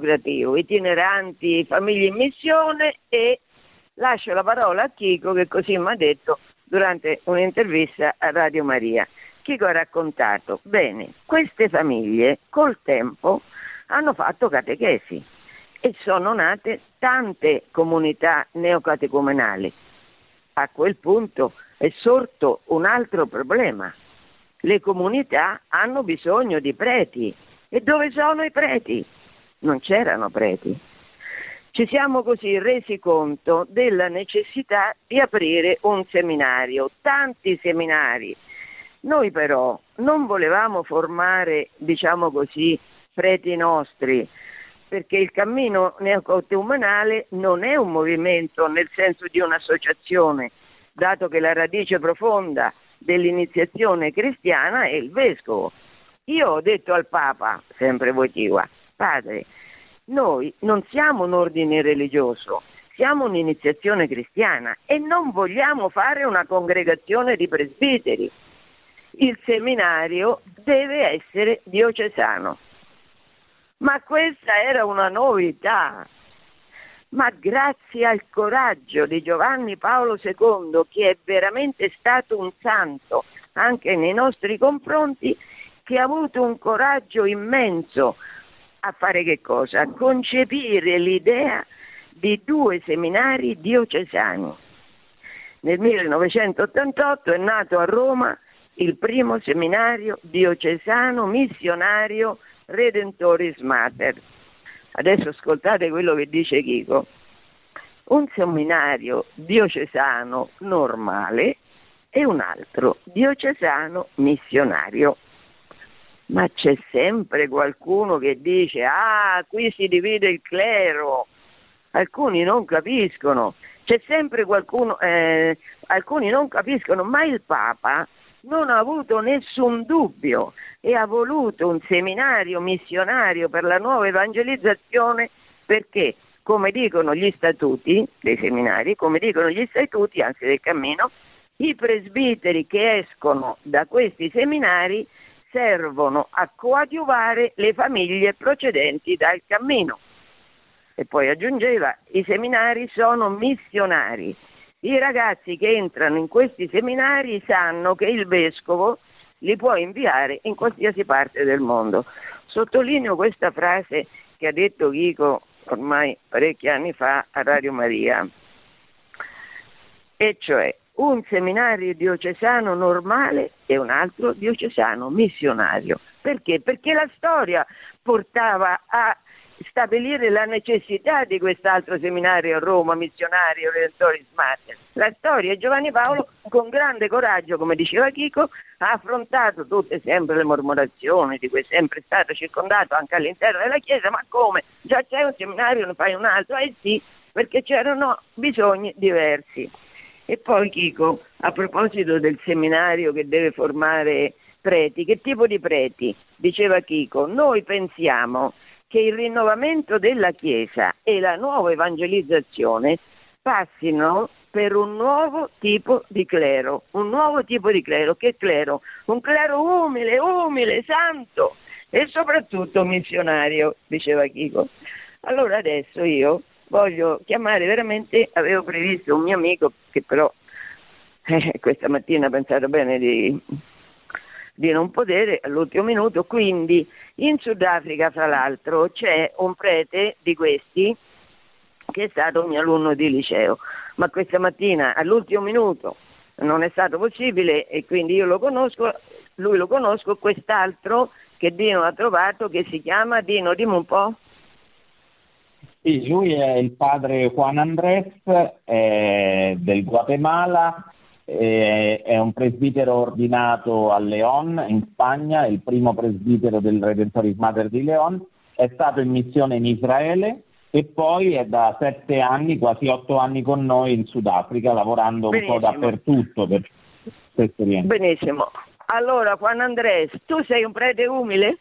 itineranti, famiglie in missione, e lascio la parola a Chico che così mi ha detto durante un'intervista a Radio Maria. Chico ha raccontato, bene, queste famiglie col tempo hanno fatto catechesi e sono nate tante comunità neocatecumenali. A quel punto è sorto un altro problema. Le comunità hanno bisogno di preti. E dove sono i preti? Non c'erano preti. Ci siamo così resi conto della necessità di aprire un seminario, tanti seminari. Noi però non volevamo formare, diciamo così, preti nostri, perché il cammino neocatecumenale non è un movimento nel senso di un'associazione, dato che la radice profonda dell'iniziazione cristiana è il vescovo. Io ho detto al Papa, sempre Wojtyła, padre, noi non siamo un ordine religioso, siamo un'iniziazione cristiana e non vogliamo fare una congregazione di presbiteri. Il seminario deve essere diocesano. Ma questa era una novità. Ma grazie al coraggio di Giovanni Paolo II, che è veramente stato un santo anche nei nostri confronti, che ha avuto un coraggio immenso a fare che cosa? A concepire l'idea di 2 seminari diocesani. Nel 1988 è nato a Roma il primo seminario diocesano missionario Redentoris Mater. adesso ascoltate quello che dice Chico, un seminario diocesano normale e un altro diocesano missionario. Ma c'è sempre qualcuno che dice: ah, qui si divide il clero. Alcuni non capiscono, c'è sempre qualcuno, alcuni non capiscono, ma il Papa non ha avuto nessun dubbio e ha voluto un seminario missionario per la nuova evangelizzazione, perché, come dicono gli statuti dei seminari, come dicono gli statuti anche del cammino, i presbiteri che escono da questi seminari servono a coadiuvare le famiglie procedenti dal cammino. E poi aggiungeva: i seminari sono missionari. I ragazzi che entrano in questi seminari sanno che il vescovo li può inviare in qualsiasi parte del mondo. Sottolineo questa frase che ha detto Chico ormai parecchi anni fa a Radio Maria, e cioè un seminario diocesano normale e un altro diocesano missionario. Perché? Perché la storia portava a stabilire la necessità di quest'altro seminario a Roma, missionario Redentoris Mater. La storia, Giovanni Paolo, con grande coraggio, come diceva Chico, ha affrontato tutte sempre le mormorazioni di cui è sempre stato circondato anche all'interno della Chiesa. Ma come? Già c'è un seminario, ne fai un altro? Sì, perché c'erano bisogni diversi. E poi Chico, a proposito del seminario che deve formare preti, che tipo di preti? Diceva Chico, noi pensiamo che il rinnovamento della Chiesa e la nuova evangelizzazione passino per un nuovo tipo di clero. Un nuovo tipo di clero. Che clero? Un clero umile, santo e soprattutto missionario, diceva Chico. Allora adesso io voglio chiamare veramente, avevo previsto un mio amico che però questa mattina ha pensato bene di non poter all'ultimo minuto, quindi in Sudafrica fra l'altro c'è un prete di questi che è stato un mio alunno di liceo, ma questa mattina all'ultimo minuto non è stato possibile e quindi io lo conosco, lui lo conosco, quest'altro che Dino ha trovato che si chiama, Dino dimmi un po'. Sì, lui è il padre Juan Andrés, è del Guatemala, è un presbitero ordinato a León, in Spagna, è il primo presbitero del Redentoris Mater di León, è stato in missione in Israele e poi è da 7 anni, quasi 8 anni con noi in Sudafrica, lavorando Benissimo. Un po' dappertutto per questo rientro. Benissimo. Allora, Juan Andrés, tu sei un prete umile?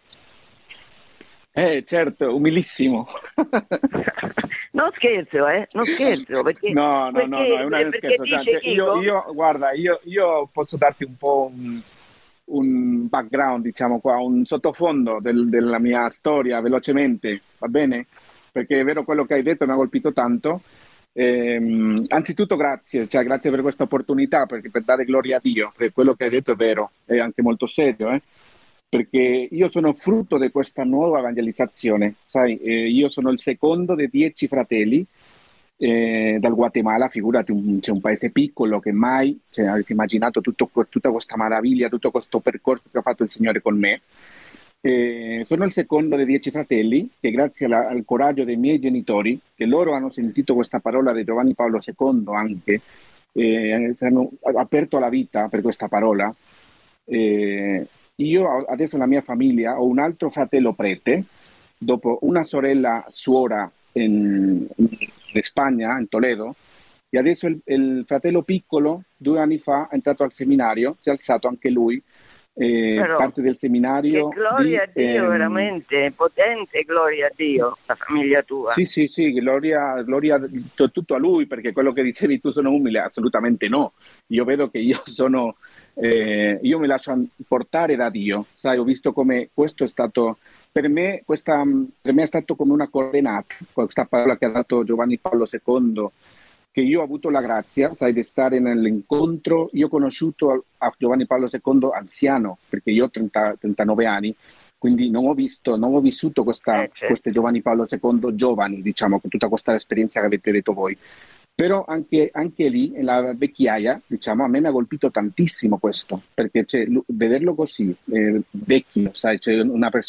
Certo, umilissimo. Non scherzo, perché... No, è una scherzo. Cioè, io posso darti un po' un background, diciamo qua, un sottofondo della mia storia, velocemente, va bene? Perché è vero quello che hai detto, mi ha colpito tanto. Anzitutto grazie per questa opportunità, perché per dare gloria a Dio, perché quello che hai detto è vero, è anche molto serio, perché io sono frutto di questa nuova evangelizzazione, sai, io sono il secondo dei 10 fratelli dal Guatemala, figurati, c'è un paese piccolo che mai avessi immaginato tutta questa meraviglia, tutto questo percorso che ha fatto il Signore con me. Sono il secondo dei 10 fratelli che grazie al coraggio dei miei genitori, che loro hanno sentito questa parola di Giovanni Paolo II anche, si hanno aperto la vita per questa parola. Io adesso nella mia famiglia ho un altro fratello prete, dopo una sorella suora in Spagna, in Toledo, e adesso il fratello piccolo 2 anni fa è entrato al seminario, si è alzato anche lui, parte del seminario. Che gloria a Dio, veramente potente, gloria a Dio, la famiglia tua. Sì, gloria tutto a lui, perché quello che dicevi tu sono umile, assolutamente no. Io vedo che io sono... io mi lascio portare da Dio, sai, ho visto come questo è stato per me è stato come una coordinata, questa parola che ha dato Giovanni Paolo II, che io ho avuto la grazia, sai, di stare nell'incontro. Io ho conosciuto a Giovanni Paolo II anziano, perché io ho 39 anni, quindi non ho vissuto questo Giovanni Paolo II giovani, diciamo, con tutta questa esperienza che avete detto voi. Però anche lì, nella vecchiaia, diciamo, a me mi ha colpito tantissimo questo, perché vederlo così, vecchio, sai, c'è una persona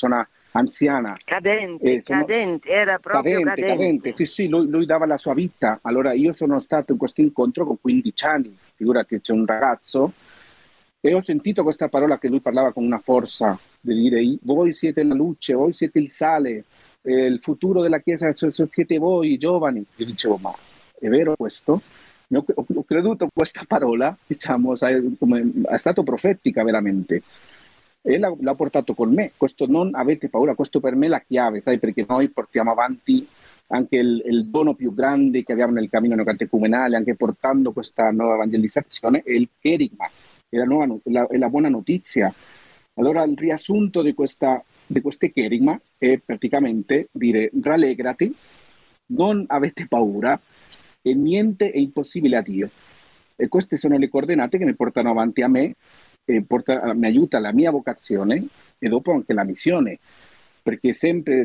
anziana. Cadente, era proprio cadente. Sì, lui dava la sua vita. Allora io sono stato in questo incontro con 15 anni, figurati, c'è un ragazzo, e ho sentito questa parola che lui parlava con una forza, di dire voi siete la luce, voi siete il sale, il futuro della Chiesa siete voi, i giovani. Io dicevo, ma è vero questo? Ho creduto questa parola, diciamo, sai, è stato profetica veramente. E l'ha portato con me. Questo non avete paura, questo per me è la chiave, sai, perché noi portiamo avanti anche il dono più grande che abbiamo nel cammino neocatecumenale, anche portando questa nuova evangelizzazione, è il kerigma, è la buona notizia. Allora il riassunto di queste kerigma è praticamente dire rallegrati, non avete paura e niente è impossibile a Dio. E queste sono le coordinate che mi portano avanti a me, mi aiuta la mia vocazione e dopo anche la missione, perché sempre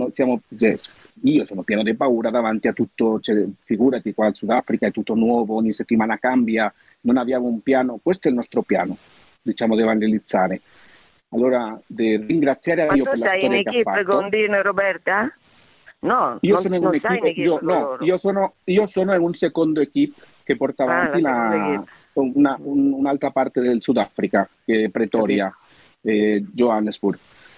io sono pieno di paura davanti a tutto, cioè, figurati qua in Sudafrica è tutto nuovo, ogni settimana cambia, non abbiamo un piano, questo è il nostro piano, diciamo, di evangelizzare. Allora, di ringraziare a Dio per la storia che ha fatto. Ma tu sei in equipe con Dino e Roberta? No, io sono in un'equipe, io sono in un secondo equipe che porta avanti un'altra parte del Sudafrica, che è Pretoria, Johannesburg.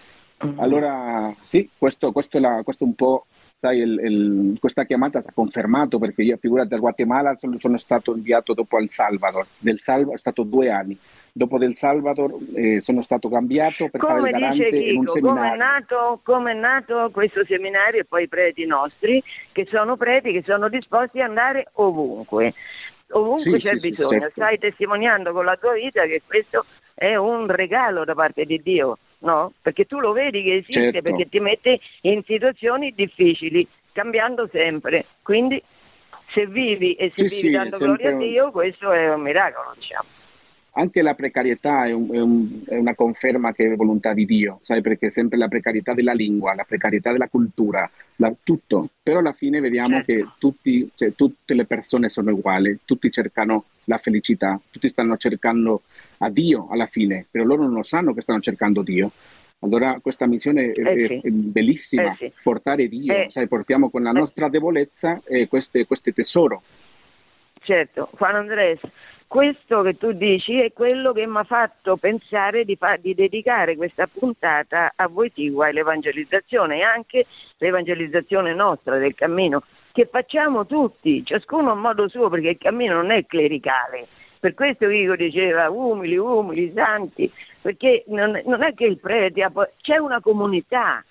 Allora sì, questo è un po', sai, questa chiamata si è confermato, perché io, figurati, al Guatemala sono stato inviato dopo al Salvador. Del Salvador è stato 2 anni. Dopo del Salvador sono stato cambiato per fare il garante in un seminario. Come è nato questo seminario e poi i preti nostri, che sono preti che sono disposti ad andare ovunque c'è bisogno. Certo. Stai testimoniando con la tua vita che questo è un regalo da parte di Dio, no? Perché tu lo vedi che esiste, certo. Perché ti mette in situazioni difficili, cambiando sempre. Quindi se vivi dando gloria a Dio, questo è un miracolo, diciamo. Anche la precarietà è una conferma che è volontà di Dio, sai, perché sempre la precarietà della lingua, la precarietà della cultura, tutto. Però alla fine vediamo che tutte le persone sono uguali, tutti cercano la felicità, tutti stanno cercando a Dio alla fine, però loro non lo sanno che stanno cercando Dio. Allora questa missione è bellissima, portare Dio, sai, portiamo con la nostra debolezza questo tesoro. Certo, Juan Andrés, questo che tu dici è quello che mi ha fatto pensare di dedicare questa puntata a Wojtyła e l'evangelizzazione, e anche l'evangelizzazione nostra del cammino, che facciamo tutti, ciascuno a modo suo, perché il cammino non è clericale. Per questo Vico diceva umili, santi, perché non è che il prete, c'è una comunità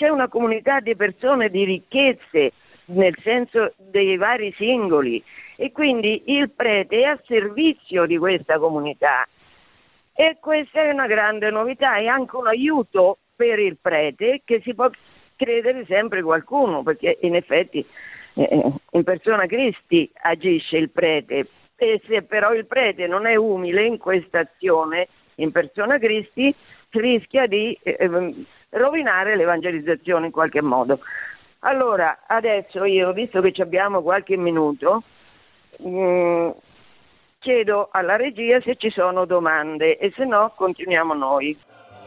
di persone, di ricchezze, nel senso dei vari singoli, e quindi il prete è a servizio di questa comunità, e questa è una grande novità, e anche un aiuto per il prete, che si può credere sempre qualcuno, perché in effetti in persona Cristi agisce il prete, e se però il prete non è umile in questa azione in persona Cristi, rischia di rovinare l'evangelizzazione in qualche modo. Allora, adesso io, visto che abbiamo qualche minuto, chiedo alla regia se ci sono domande, e se no continuiamo noi.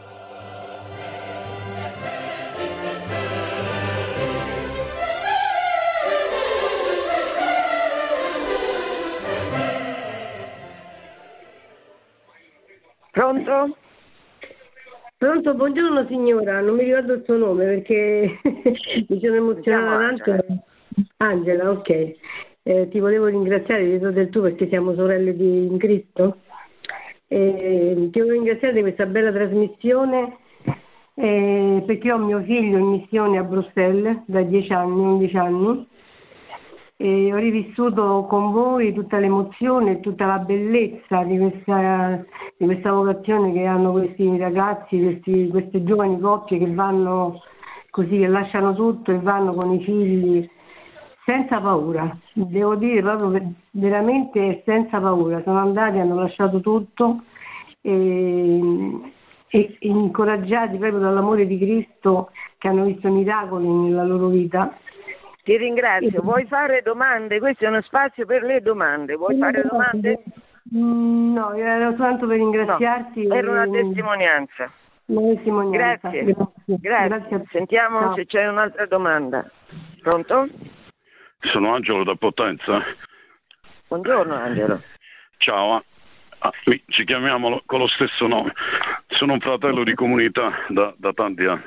Pronto? Pronto, buongiorno signora, non mi ricordo il suo nome perché mi sono emozionata tanto. Angela, ok. Ti volevo ringraziare di tutto del tu, perché siamo sorelle in Cristo. Ti volevo ringraziare di questa bella trasmissione, perché ho mio figlio in missione a Bruxelles da 11 anni, e ho rivissuto con voi tutta l'emozione e tutta la bellezza di questa vocazione che hanno questi ragazzi, queste giovani coppie che vanno così, che lasciano tutto e vanno con i figli senza paura. Devo dire proprio veramente senza paura, sono andati, hanno lasciato tutto e incoraggiati proprio dall'amore di Cristo, che hanno visto miracoli nella loro vita. Ti ringrazio. Vuoi fare domande? Questo è uno spazio per le domande. Vuoi fare domande? No, era soltanto per ringraziarti. No, era una testimonianza. Grazie. Grazie. Sentiamo Ciao. Se c'è un'altra domanda. Pronto? Sono Angelo da Potenza. Buongiorno Angelo. Ciao. Ci chiamiamo con lo stesso nome. Sono un fratello di comunità da tanti anni.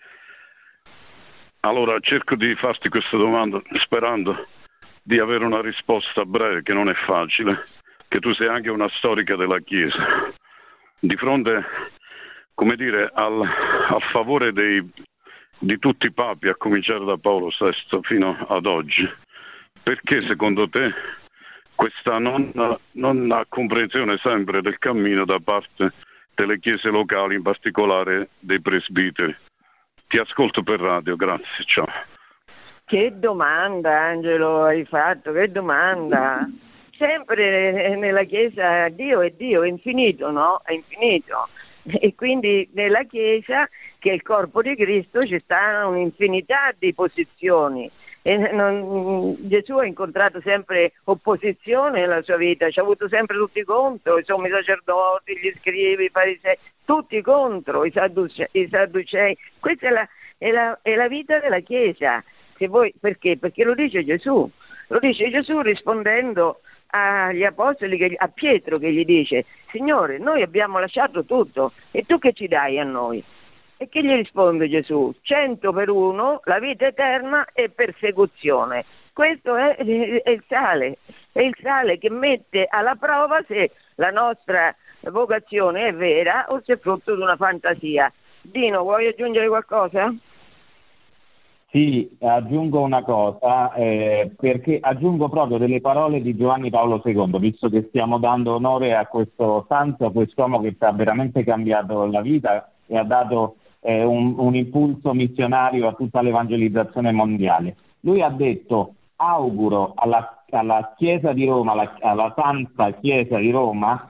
Allora cerco di farti questa domanda sperando di avere una risposta breve, che non è facile, che tu sei anche una storica della Chiesa. Di fronte, come dire, al favore di tutti i papi, a cominciare da Paolo VI fino ad oggi, perché secondo te questa non comprensione sempre del cammino da parte delle chiese locali, in particolare dei presbiteri? Ti ascolto per radio, grazie, ciao. Che domanda Angelo hai fatto, che domanda. Sempre nella Chiesa Dio è Dio, è infinito, no? È infinito. E quindi nella Chiesa, che è il corpo di Cristo, ci sta un'infinità di posizioni. Gesù ha incontrato sempre opposizione nella sua vita, ci ha avuto sempre tutti contro, insomma, i sacerdoti, gli scribi, i farisei, tutti contro, i sadducei. Questa è la vita della Chiesa. Perché? Perché lo dice Gesù rispondendo agli apostoli, a Pietro, che gli dice: Signore, noi abbiamo lasciato tutto e tu che ci dai a noi? E che gli risponde Gesù? 100 per 1, la vita eterna e persecuzione. Questo è il sale che mette alla prova se la nostra vocazione è vera o se è frutto di una fantasia. Dino, vuoi aggiungere qualcosa? Sì, aggiungo una cosa, perché aggiungo proprio delle parole di Giovanni Paolo II, visto che stiamo dando onore a questo santo, a quest'uomo che ci ha veramente cambiato la vita e ha dato un impulso missionario a tutta l'evangelizzazione mondiale. Lui ha detto: auguro alla Chiesa di Roma, alla Santa Chiesa di Roma,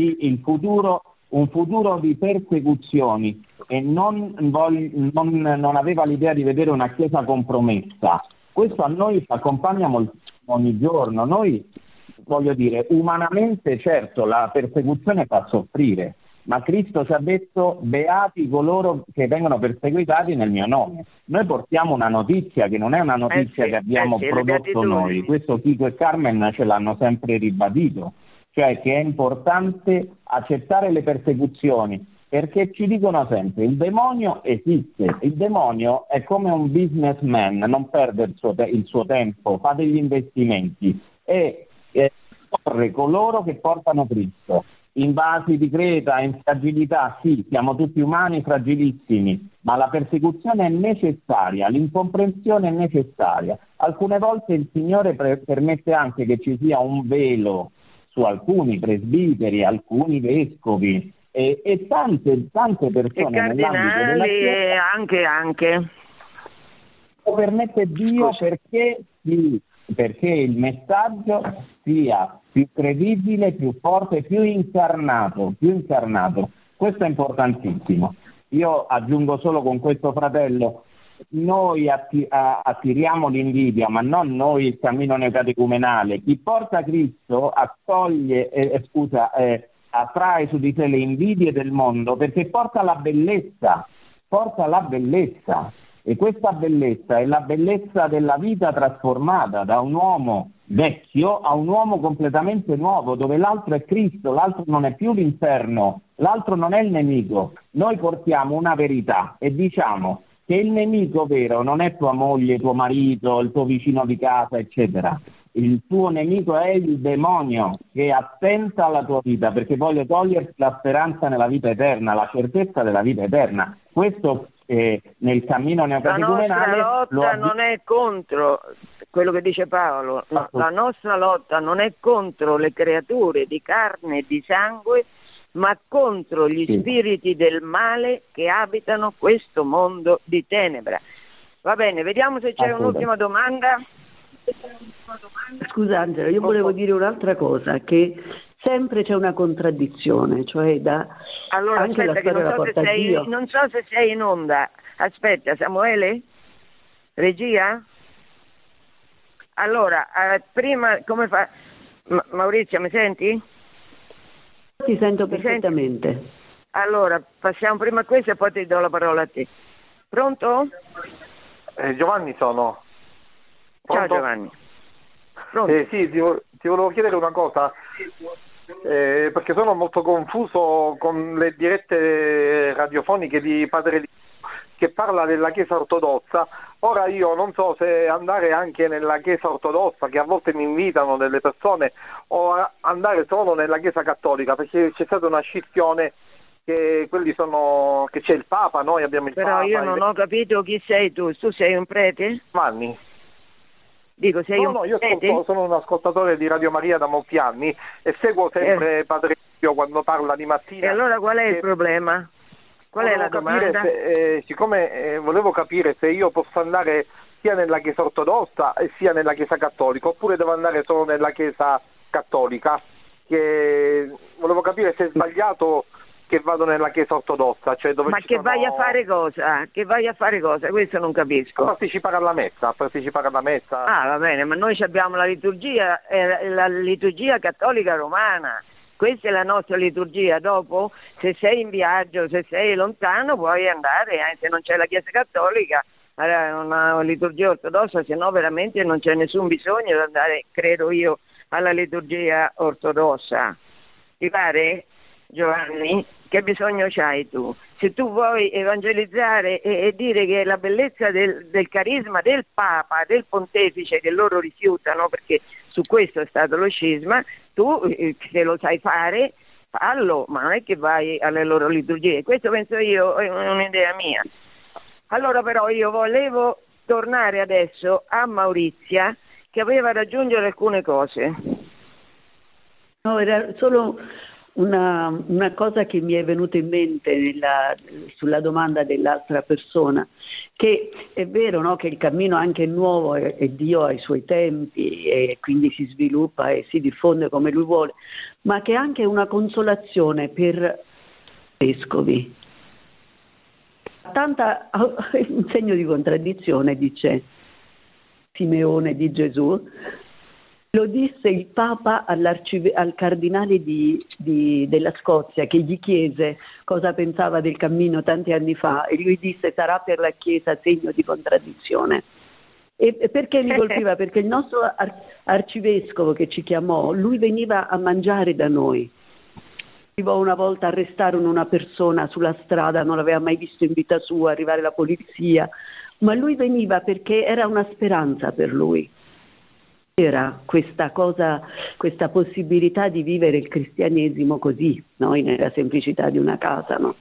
un futuro di persecuzioni, e non aveva l'idea di vedere una Chiesa compromessa. Questo a noi ci accompagna ogni giorno. Noi, voglio dire, umanamente certo la persecuzione fa soffrire, ma Cristo ci ha detto: beati coloro che vengono perseguitati nel mio nome. Noi portiamo una notizia che non è una notizia che abbiamo prodotto noi, questo Chico e Carmen ce l'hanno sempre ribadito, cioè che è importante accettare le persecuzioni, perché ci dicono sempre: il demonio esiste, il demonio è come un businessman, non perde il suo tempo, fa degli investimenti e corre coloro che portano Cristo. In vasi di creta, in fragilità, sì, siamo tutti umani fragilissimi, ma la persecuzione è necessaria, l'incomprensione è necessaria. Alcune volte il Signore permette anche che ci sia un velo su alcuni presbiteri, alcuni vescovi e tante persone nell'ambito della Chiesa, anche. Lo permette Dio perché il messaggio sia più credibile, più forte, più incarnato. Questo è importantissimo. Io aggiungo solo con questo fratello: noi attiriamo l'invidia, ma non noi il cammino neocatecumenale. Chi porta Cristo attrae su di sé le invidie del mondo, perché porta la bellezza, e questa bellezza è la bellezza della vita trasformata da un uomo vecchio a un uomo completamente nuovo, dove l'altro è Cristo, l'altro non è più l'inferno, l'altro non è il nemico. Noi portiamo una verità e diciamo che il nemico vero non è tua moglie, tuo marito, il tuo vicino di casa, eccetera. Il tuo nemico è il demonio che attenta alla tua vita, perché vuole toglierti la speranza nella vita eterna, la certezza della vita eterna. Questo nel cammino neocatecumenale. La nostra lotta non è contro quello che dice Paolo, la nostra lotta non è contro le creature di carne e di sangue, ma contro gli spiriti del male che abitano questo mondo di tenebra. Va bene, vediamo se c'è un'ultima domanda. Scusa Angela, io volevo dire un'altra cosa, che sempre c'è una contraddizione, cioè allora anche aspetta, la storia non so se sei in onda. Aspetta, Samuele? Regia? Allora, prima come fa? Maurizio, mi senti? Ti sento perfettamente. Allora, passiamo prima a questo e poi ti do la parola a te. Pronto? Giovanni sono. Pronto? Ciao Giovanni. Sì, ti volevo chiedere una cosa, perché sono molto confuso con le dirette radiofoniche di Padre Lino che parla della Chiesa ortodossa. Ora io non so se andare anche nella Chiesa ortodossa, che a volte mi invitano delle persone, o andare solo nella Chiesa cattolica, perché c'è stata una scissione che quelli sono, che c'è il Papa, noi abbiamo il Però Papa. Però io non ho capito chi sei tu sei un prete? Vanni. Dico, sei un io prete? sono un ascoltatore di Radio Maria da molti anni e seguo sempre Padre Pio quando parla di mattina. E allora qual è il problema? Qual è la domanda? Siccome volevo capire se io posso andare sia nella Chiesa ortodossa e sia nella Chiesa cattolica, oppure devo andare solo nella Chiesa cattolica, che volevo capire se è sbagliato che vado nella Chiesa ortodossa, cioè dove ma che vai a fare cosa? Che vai a fare cosa? Questo non capisco. Partecipare alla messa. Ah, va bene, ma noi abbiamo la liturgia cattolica romana. Questa è la nostra liturgia. Dopo, se sei in viaggio, se sei lontano, puoi andare, se non c'è la Chiesa cattolica, una liturgia ortodossa, se no veramente non c'è nessun bisogno di andare, credo io, alla liturgia ortodossa. Ti pare, Giovanni? Che bisogno c'hai tu? Se tu vuoi evangelizzare e dire che la bellezza del carisma del Papa, del Pontefice, che loro rifiutano, perché su questo è stato lo scisma, tu se lo sai fare, fallo, ma non è che vai alle loro liturgie. Questo penso io, è un'idea mia. Allora però io volevo tornare adesso a Maurizia, che aveva da aggiungere alcune cose. No, era solo una cosa che mi è venuta in mente sulla domanda dell'altra persona, che è vero, no, che il cammino anche è nuovo e Dio ha i suoi tempi e quindi si sviluppa e si diffonde come Lui vuole, ma che è anche una consolazione per vescovi. Un segno di contraddizione, dice Simeone di Gesù. Lo disse il Papa al cardinale della Scozia, che gli chiese cosa pensava del cammino tanti anni fa, e lui disse: sarà per la Chiesa segno di contraddizione. E perché mi colpiva? Perché il nostro arcivescovo che ci chiamò, lui veniva a mangiare da noi. Arrivò una volta, arrestarono una persona sulla strada, non l'aveva mai visto in vita sua, arrivare la polizia, ma lui veniva perché era una speranza per lui. Era questa cosa, questa possibilità di vivere il cristianesimo così, no? Nella semplicità di una casa, no?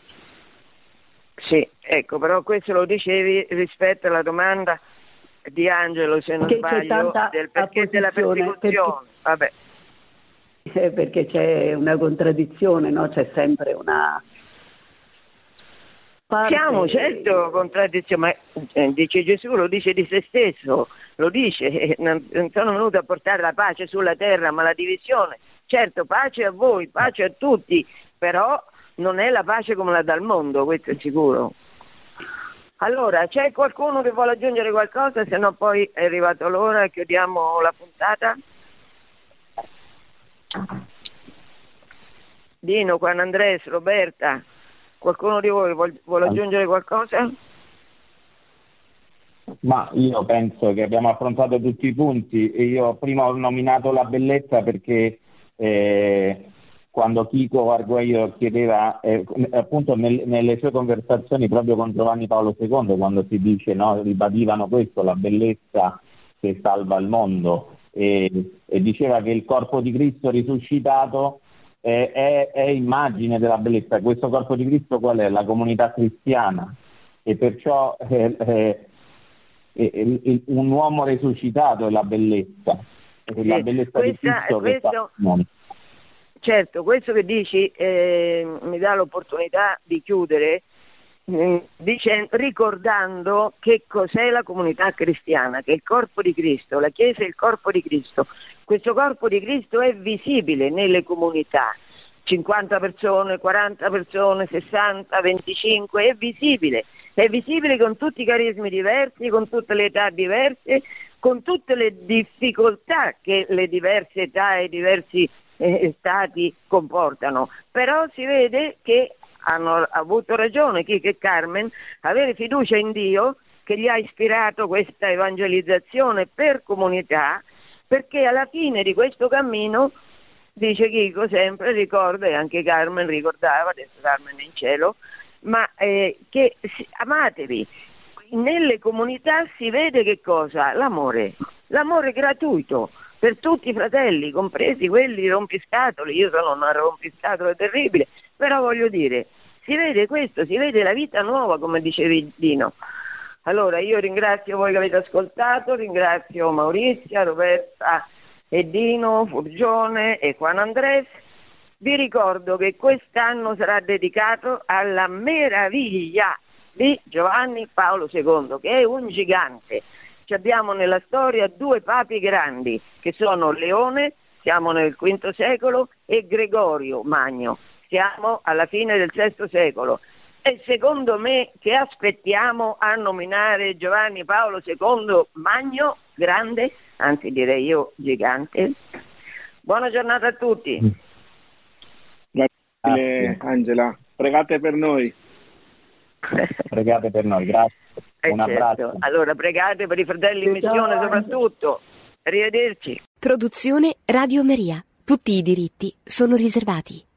Sì, ecco, però questo lo dicevi rispetto alla domanda di Angelo, se non sbaglio, del perché della persecuzione. Vabbè. Perché c'è una contraddizione, no? C'è sempre una parte... Siamo certo contraddizione, ma dice Gesù, lo dice di se stesso, lo dice, non sono venuto a portare la pace sulla terra ma la divisione. Certo, pace a voi, pace a tutti, però non è la pace come la dà il mondo, questo è sicuro. Allora, c'è qualcuno che vuole aggiungere qualcosa? Se no poi è arrivato l'ora e chiudiamo la puntata. Dino, Juan Andres, Roberta, qualcuno di voi vuole aggiungere qualcosa? Ma io penso che abbiamo affrontato tutti i punti e io prima ho nominato la bellezza perché quando Chico Arguello chiedeva appunto nelle sue conversazioni proprio con Giovanni Paolo II, quando si dice, no, ribadivano questo, la bellezza che salva il mondo, e diceva che il corpo di Cristo risuscitato è immagine della bellezza. Questo corpo di Cristo qual è? La comunità cristiana, e perciò un uomo risuscitato è la bellezza, la bellezza di Cristo che fa il mondo. Certo, questo che dici mi dà l'opportunità di chiudere ricordando che cos'è la comunità cristiana, che è il corpo di Cristo, la Chiesa è il corpo di Cristo. Questo corpo di Cristo è visibile nelle comunità, 50 persone, 40 persone, 60, 25, è visibile con tutti i carismi diversi, con tutte le età diverse, con tutte le difficoltà che le diverse età e i diversi stati comportano, però si vede che hanno avuto ragione Chico e Carmen, avere fiducia in Dio che gli ha ispirato questa evangelizzazione per comunità, perché alla fine di questo cammino, dice Chico sempre, ricorda, e anche Carmen ricordava, adesso Carmen è in cielo, ma che amatevi. Nelle comunità si vede che cosa? L'amore gratuito per tutti i fratelli, compresi quelli rompiscatole. Io sono una rompiscatole terribile, però voglio dire, si vede questo, si vede la vita nuova, come dicevi Dino. Allora io ringrazio voi che avete ascoltato, ringrazio Maurizia, Roberta e Dino, Furgione e Juan Andrés. Vi ricordo che quest'anno sarà dedicato alla meraviglia di Giovanni Paolo II, che è un gigante. Ci abbiamo nella storia 2 papi grandi, che sono Leone, siamo nel V secolo, e Gregorio Magno, siamo alla fine del VI secolo. E secondo me che aspettiamo a nominare Giovanni Paolo II Magno, grande, anzi direi io gigante. Buona giornata a tutti. Grazie Angela, pregate per noi. Pregate per noi, grazie. Un abbraccio. Allora pregate per i fratelli in missione soprattutto. Arrivederci. Produzione Radio Maria. Tutti i diritti sono riservati.